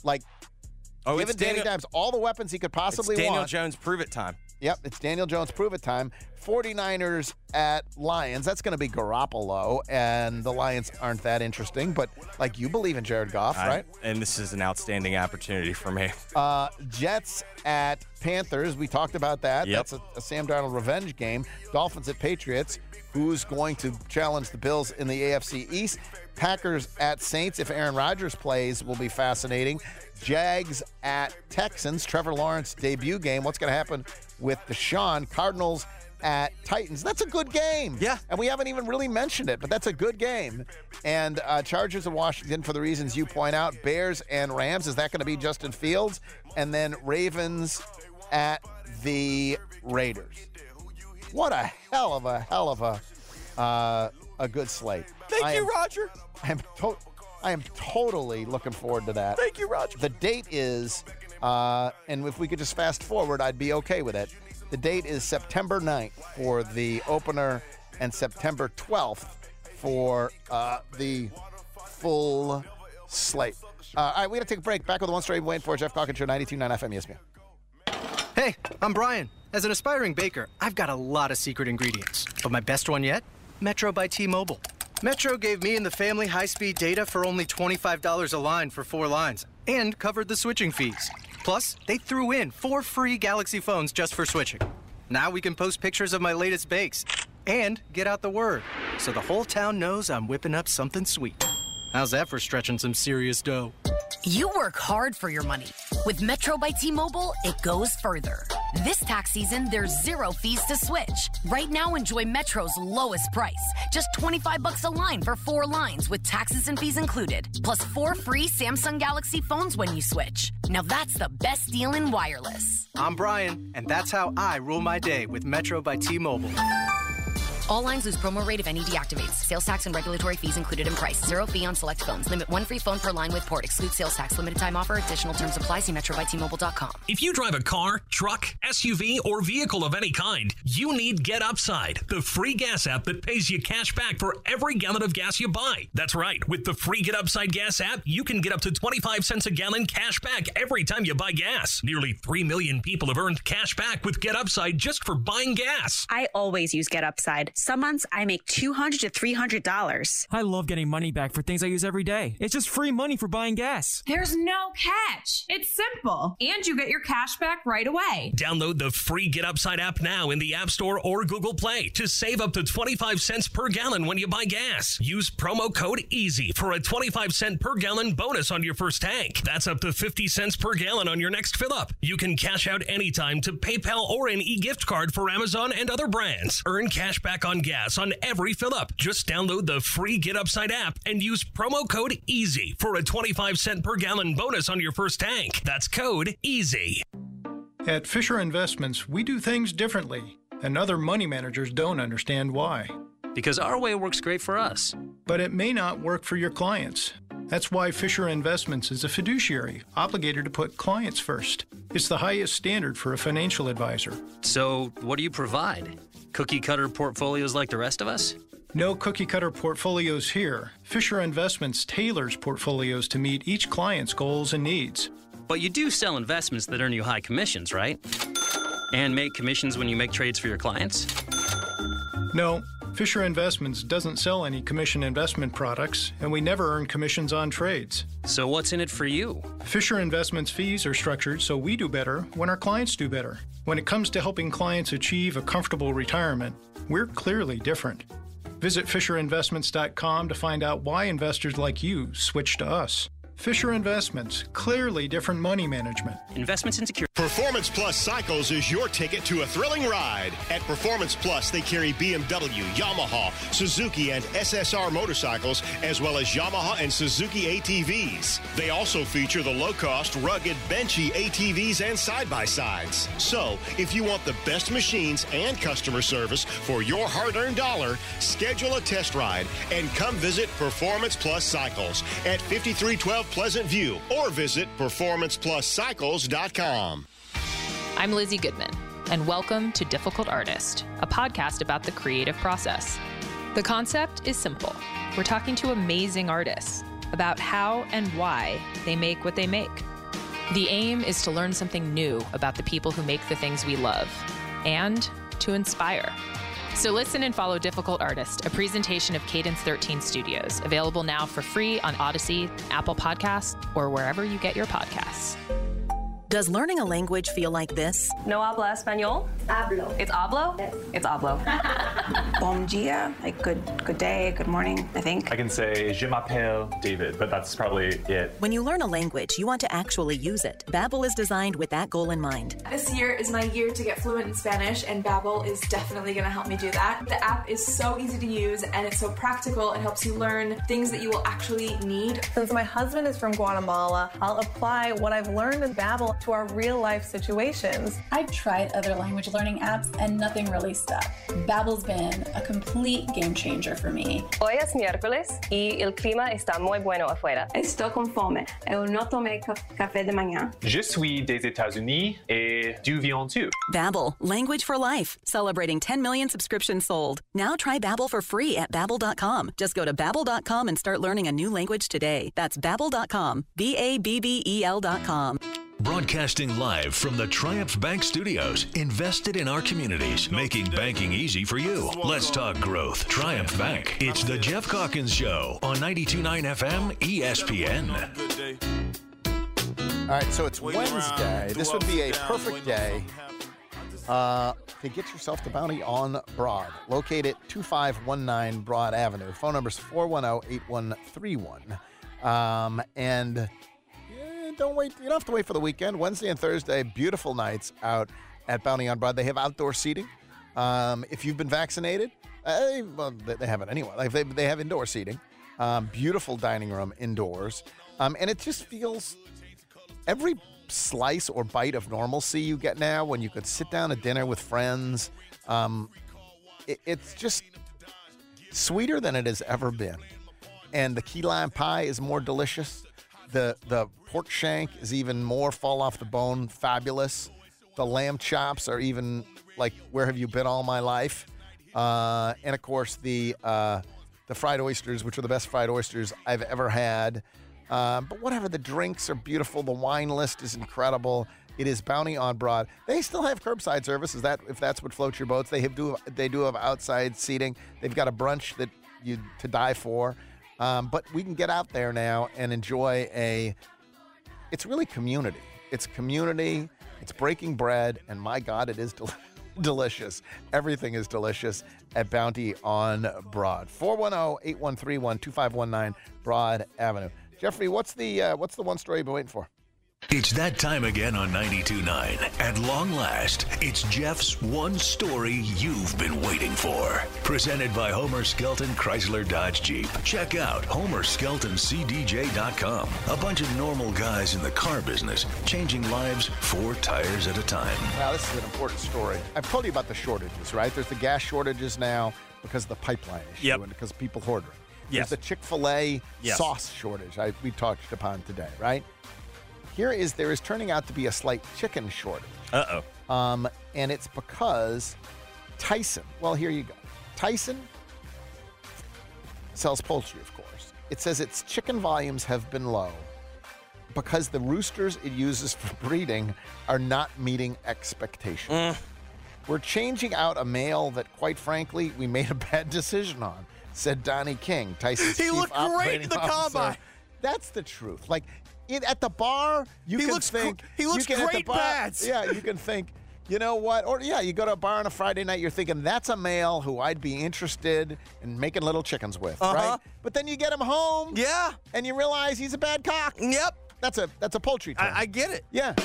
given Danny Dimes all the weapons he could possibly want. Daniel Jones prove-it time. Yep, it's Daniel Jones prove-it time. 49ers at Lions. That's going to be Garoppolo, and the Lions aren't that interesting, but, you believe in Jared Goff, right? And this is an outstanding opportunity for me. Jets at Panthers. We talked about that. Yep. That's a Sam Darnold revenge game. Dolphins at Patriots. Who's going to challenge the Bills in the AFC East? Packers at Saints. If Aaron Rodgers plays, will be fascinating. Jags at Texans. Trevor Lawrence debut game. What's going to happen with Deshaun? Cardinals at Titans. That's a good game. Yeah. And we haven't even really mentioned it, but that's a good game. And Chargers of Washington for the reasons you point out. Bears and Rams. Is that going to be Justin Fields? And then Ravens at the Raiders. What a hell of a good slate. Thank you, Roger. I am totally looking forward to that. Thank you, Roger. The date is, and if we could just fast forward, I'd be okay with it. The date is September 9th for the opener and September 12th for the full slate. All right, we got to take a break. Back with the One Story Waiting for Jeff Calkins Show, 92.9 FM ESPN. Hey, I'm Brian. As an aspiring baker, I've got a lot of secret ingredients. But my best one yet? Metro by T-Mobile. Metro gave me and the family high-speed data for only $25 a line for 4 lines and covered the switching fees. Plus, they threw in 4 free Galaxy phones just for switching. Now we can post pictures of my latest bakes and get out the word so the whole town knows I'm whipping up something sweet. How's that for stretching some serious dough? You work hard for your money. With Metro by T-Mobile, it goes further. This tax season, there's 0 fees to switch. Right now, enjoy Metro's lowest price. Just $25 a line for 4 lines with taxes and fees included. Plus 4 free Samsung Galaxy phones when you switch. Now that's the best deal in wireless. I'm Brian, and that's how I rule my day with Metro by T-Mobile. All lines lose promo rate if any deactivates. Sales tax and regulatory fees included in price. 0 fee on select phones. Limit 1 free phone per line with port. Exclude sales tax. Limited time offer. Additional terms apply. See metrobytmobile.com. If you drive a car, truck, SUV, or vehicle of any kind, you need Get Upside, the free gas app that pays you cash back for every gallon of gas you buy. That's right. With the free Get Upside gas app, you can get up to 25 cents a gallon cash back every time you buy gas. Nearly 3 million people have earned cash back with Get Upside just for buying gas. I always use Get Upside. Some months I make $200 to $300. I love getting money back for things I use every day. It's just free money for buying gas. There's no catch. It's simple. And you get your cash back right away. Download the free Get Upside app now in the App Store or Google Play to save up to 25 cents per gallon when you buy gas. Use promo code EASY for a 25 cent per gallon bonus on your first tank. That's up to 50 cents per gallon on your next fill up. You can cash out anytime to PayPal or an e-gift card for Amazon and other brands. Earn cash back on gas on every fill up. Just download the free Get Upside app and use promo code EASY for a 25 cent per gallon bonus on your first tank. That's code EASY. At Fisher Investments, we do things differently, and other money managers don't understand why. Because our way works great for us. But it may not work for your clients. That's why Fisher Investments is a fiduciary, obligated to put clients first. It's the highest standard for a financial advisor. So, what do you provide? Cookie-cutter portfolios like the rest of us? No cookie-cutter portfolios here. Fisher Investments tailors portfolios to meet each client's goals and needs. But you do sell investments that earn you high commissions, right? And make commissions when you make trades for your clients? No, Fisher Investments doesn't sell any commission investment products, and we never earn commissions on trades. So what's in it for you? Fisher Investments fees are structured so we do better when our clients do better. When it comes to helping clients achieve a comfortable retirement, we're clearly different. Visit FisherInvestments.com to find out why investors like you switch to us. Fisher Investments, clearly different money management. Investments in security. Performance Plus Cycles is your ticket to a thrilling ride. At Performance Plus, they carry BMW, Yamaha, Suzuki, and SSR motorcycles, as well as Yamaha and Suzuki ATVs. They also feature the low-cost, rugged, benchy ATVs and side-by-sides. So, if you want the best machines and customer service for your hard-earned dollar, schedule a test ride and come visit Performance Plus Cycles at 5312 Pleasant View or visit performancepluscycles.com. I'm Lizzie Goodman, and welcome to Difficult Artist, a podcast about the creative process. The concept is simple. We're talking to amazing artists about how and why they make what they make. The aim is to learn something new about the people who make the things we love and to inspire. So listen and follow Difficult Artist, a presentation of Cadence 13 Studios, available now for free on Odyssey, Apple Podcasts, or wherever you get your podcasts. Does learning a language feel like this? No habla español? Hablo. It's hablo? Yes. It's hablo. Bon dia, like good day, good morning, I think. I can say, je m'appelle David, but that's probably it. When you learn a language, you want to actually use it. Babbel is designed with that goal in mind. This year is my year to get fluent in Spanish, and Babbel is definitely going to help me do that. The app is so easy to use, and it's so practical. It helps you learn things that you will actually need. Since my husband is from Guatemala, I'll apply what I've learned in Babbel to our real-life situations. I've tried other language learning apps and nothing really stuck. Babbel's been a complete game changer for me. Hoy es miércoles y el clima está muy bueno afuera. Estoy con fome. Eu no tomé café de mañana. Je suis des États-Unis et du viens tu. Babbel, language for life. Celebrating 10 million subscriptions sold. Now try Babbel for free at Babbel.com. Just go to Babbel.com and start learning a new language today. That's Babbel.com. Babbel.com. Broadcasting live from the Triumph Bank Studios, invested in our communities, making banking easy for you. Let's talk growth. Triumph Bank. It's the Jeff Calkins Show on 92.9 FM ESPN. All right, so it's Wednesday. This would be a perfect day to get yourself the Bounty on Broad. Located at 2519 Broad Avenue. Phone number is 410-8131. And don't wait. You don't have to wait for the weekend. Wednesday and Thursday, beautiful nights out at Bounty on Broad. They have outdoor seating. If you've been vaccinated, well, they have it anyway. Like they have indoor seating. Beautiful dining room indoors. And it just feels every slice or bite of normalcy you get now when you could sit down at dinner with friends. It's just sweeter than it has ever been. And the key lime pie is more delicious. The pork shank is even more fall off the bone fabulous. The lamb chops are even like, where have you been all my life? And of course the fried oysters, which are the best fried oysters I've ever had. But whatever, the drinks are beautiful. The wine list is incredible. It is Bounty on Broad. They still have curbside service. If that's what floats your boats. They do have outside seating. They've got a brunch that to die for. But we can get out there now and enjoy it's really community. It's community. It's breaking bread. And my God, it is delicious. Everything is delicious at Bounty on Broad. 410-8131-2519 Broad Avenue. Jeffrey, what's the one story you've been waiting for? It's that time again on 92.9. At long last, it's Jeff's one story you've been waiting for. Presented by Homer Skelton Chrysler Dodge Jeep. Check out HomerSkeltonCDJ.com. A bunch of normal guys in the car business, changing lives 4 tires at a time. Now, this is an important story. I've told you about the shortages, right? There's the gas shortages now because of the pipeline issue and because people hoard them. Yes. There's the Chick-fil-A sauce shortage we touched upon today, right? There is turning out to be a slight chicken shortage. Uh-oh. And it's because Tyson, well, here you go. Tyson sells poultry, of course. It says its chicken volumes have been low because the roosters it uses for breeding are not meeting expectations. We're changing out a male that, quite frankly, we made a bad decision on, said Donnie King, Tyson's chief operating officer. He looked great in the combine. That's the truth. Like, at the bar, you can think... He looks great, Bats. Yeah, you can think, you know what? Or, yeah, you go to a bar on a Friday night, you're thinking, that's a male who I'd be interested in making little chickens with, right? But then you get him home. Yeah. And you realize he's a bad cock. Yep. That's a poultry term. I get it. Yeah.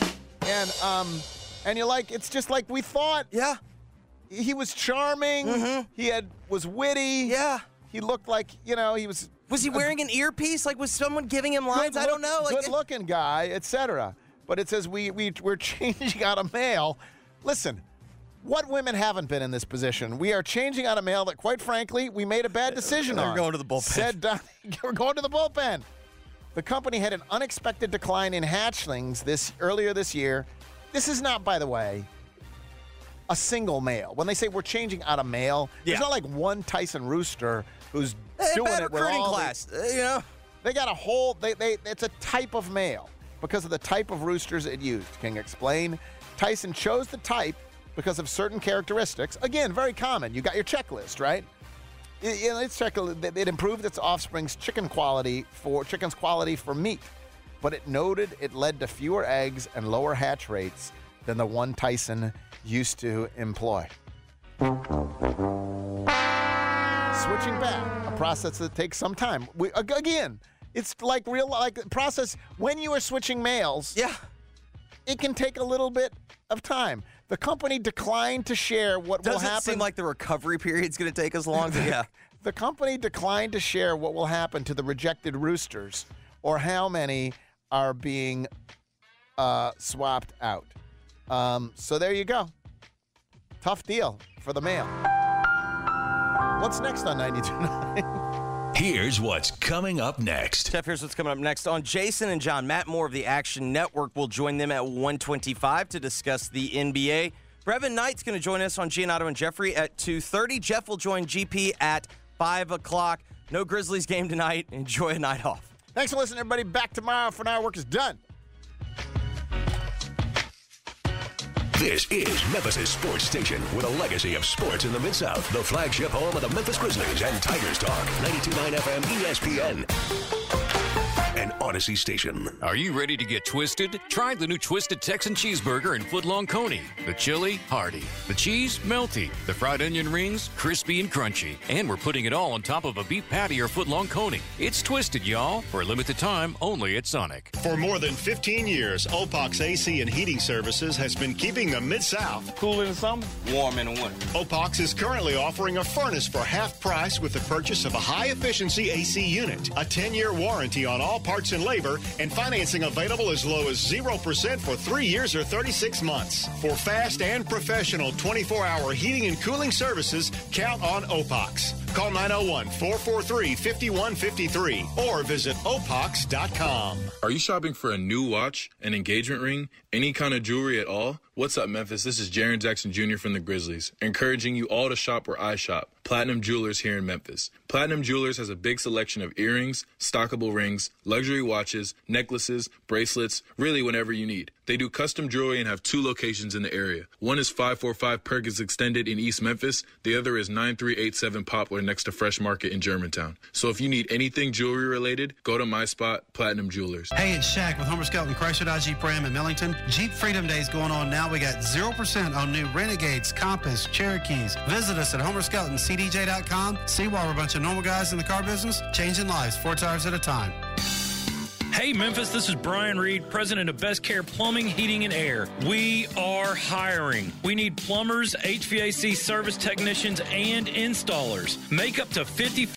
And you're like, it's just like we thought. Yeah. He was charming. Mm-hmm. He was witty. Yeah. He looked like, he was... Was he wearing an earpiece? Like, was someone giving him lines? I don't know. Like, good-looking guy, etc. But it says we're changing out a male. Listen, what women haven't been in this position? We are changing out a male that, quite frankly, we made a bad decision on. We're going to the bullpen. Said Donnie, we're going to the bullpen. The company had an unexpected decline in hatchlings earlier this year. This is not, by the way, a single male. When they say we're changing out a male, there's not like one Tyson rooster who's doing it with all class. They got a whole. It's a type of male because of the type of roosters it used. King explained. Tyson chose the type because of certain characteristics. Again, very common. You got your checklist, right? It improved its offspring's chicken's quality for meat, but it noted it led to fewer eggs and lower hatch rates than the one Tyson used to employ. Switching back, a process that takes some time. Again, it's like process when you are switching males. Yeah, it can take a little bit of time. The company declined to share what will happen. Doesn't seem like the recovery period's going to take as long. Yeah. The company declined to share what will happen to the rejected roosters or how many are being swapped out. So there you go. Tough deal for the male. What's next on 92.9? Here's what's coming up next. Jeff, here's what's coming up next. On Jason and John, Matt Moore of the Action Network will join them at 1:25 to discuss the NBA. Brevin Knight's going to join us on Giannato and Jeffrey at 2:30. Jeff will join GP at 5 o'clock. No Grizzlies game tonight. Enjoy a night off. Thanks for listening, everybody. Back tomorrow for now. Our work is done. This is Memphis' sports station with a legacy of sports in the Mid-South. The flagship home of the Memphis Grizzlies and Tigers Talk. 92.9 FM ESPN. And an Odyssey station. Are you ready to get twisted? Try the new Twisted Texan Cheeseburger and Footlong Coney. The chili, hearty. The cheese, melty. The fried onion rings, crispy and crunchy. And we're putting it all on top of a beef patty or Footlong Coney. It's twisted, y'all. For a limited time, only at Sonic. For more than 15 years, Opox AC and Heating Services has been keeping the Mid-South cool in the summer, warm in the winter. Opox is currently offering a furnace for half price with the purchase of a high-efficiency AC unit, a 10-year warranty on all parts and labor, and financing available as low as 0% for 3 years or 36 months. For fast and professional 24-hour heating and cooling services, count on Opox. Call 901-443-5153 or visit opox.com. Are you shopping for a new watch, an engagement ring, any kind of jewelry at all? What's up, Memphis? This is Jaren Jackson Jr. from the Grizzlies, encouraging you all to shop where I shop, Platinum Jewelers here in Memphis. Platinum Jewelers has a big selection of earrings, stockable rings, luxury watches, necklaces, bracelets, really whatever you need. They do custom jewelry and have 2 locations in the area. One is 545 Perkins Extended in East Memphis. The other is 9387 Poplar next to Fresh Market in Germantown. So if you need anything jewelry related, go to my spot, Platinum Jewelers. Hey, it's Shaq with Homer Skelton Chrysler Dodge Jeep Ram in Millington. Jeep Freedom Day is going on now. We got 0% on new Renegades, Compass, Cherokees. Visit us at HomerSkeltonCDJ.com. See why we're a bunch of normal guys in the car business, changing lives 4 tires at a time. Hey Memphis, this is Brian Reed, president of Best Care Plumbing, Heating, and Air. We are hiring. We need plumbers, HVAC service technicians, and installers. Make up to 50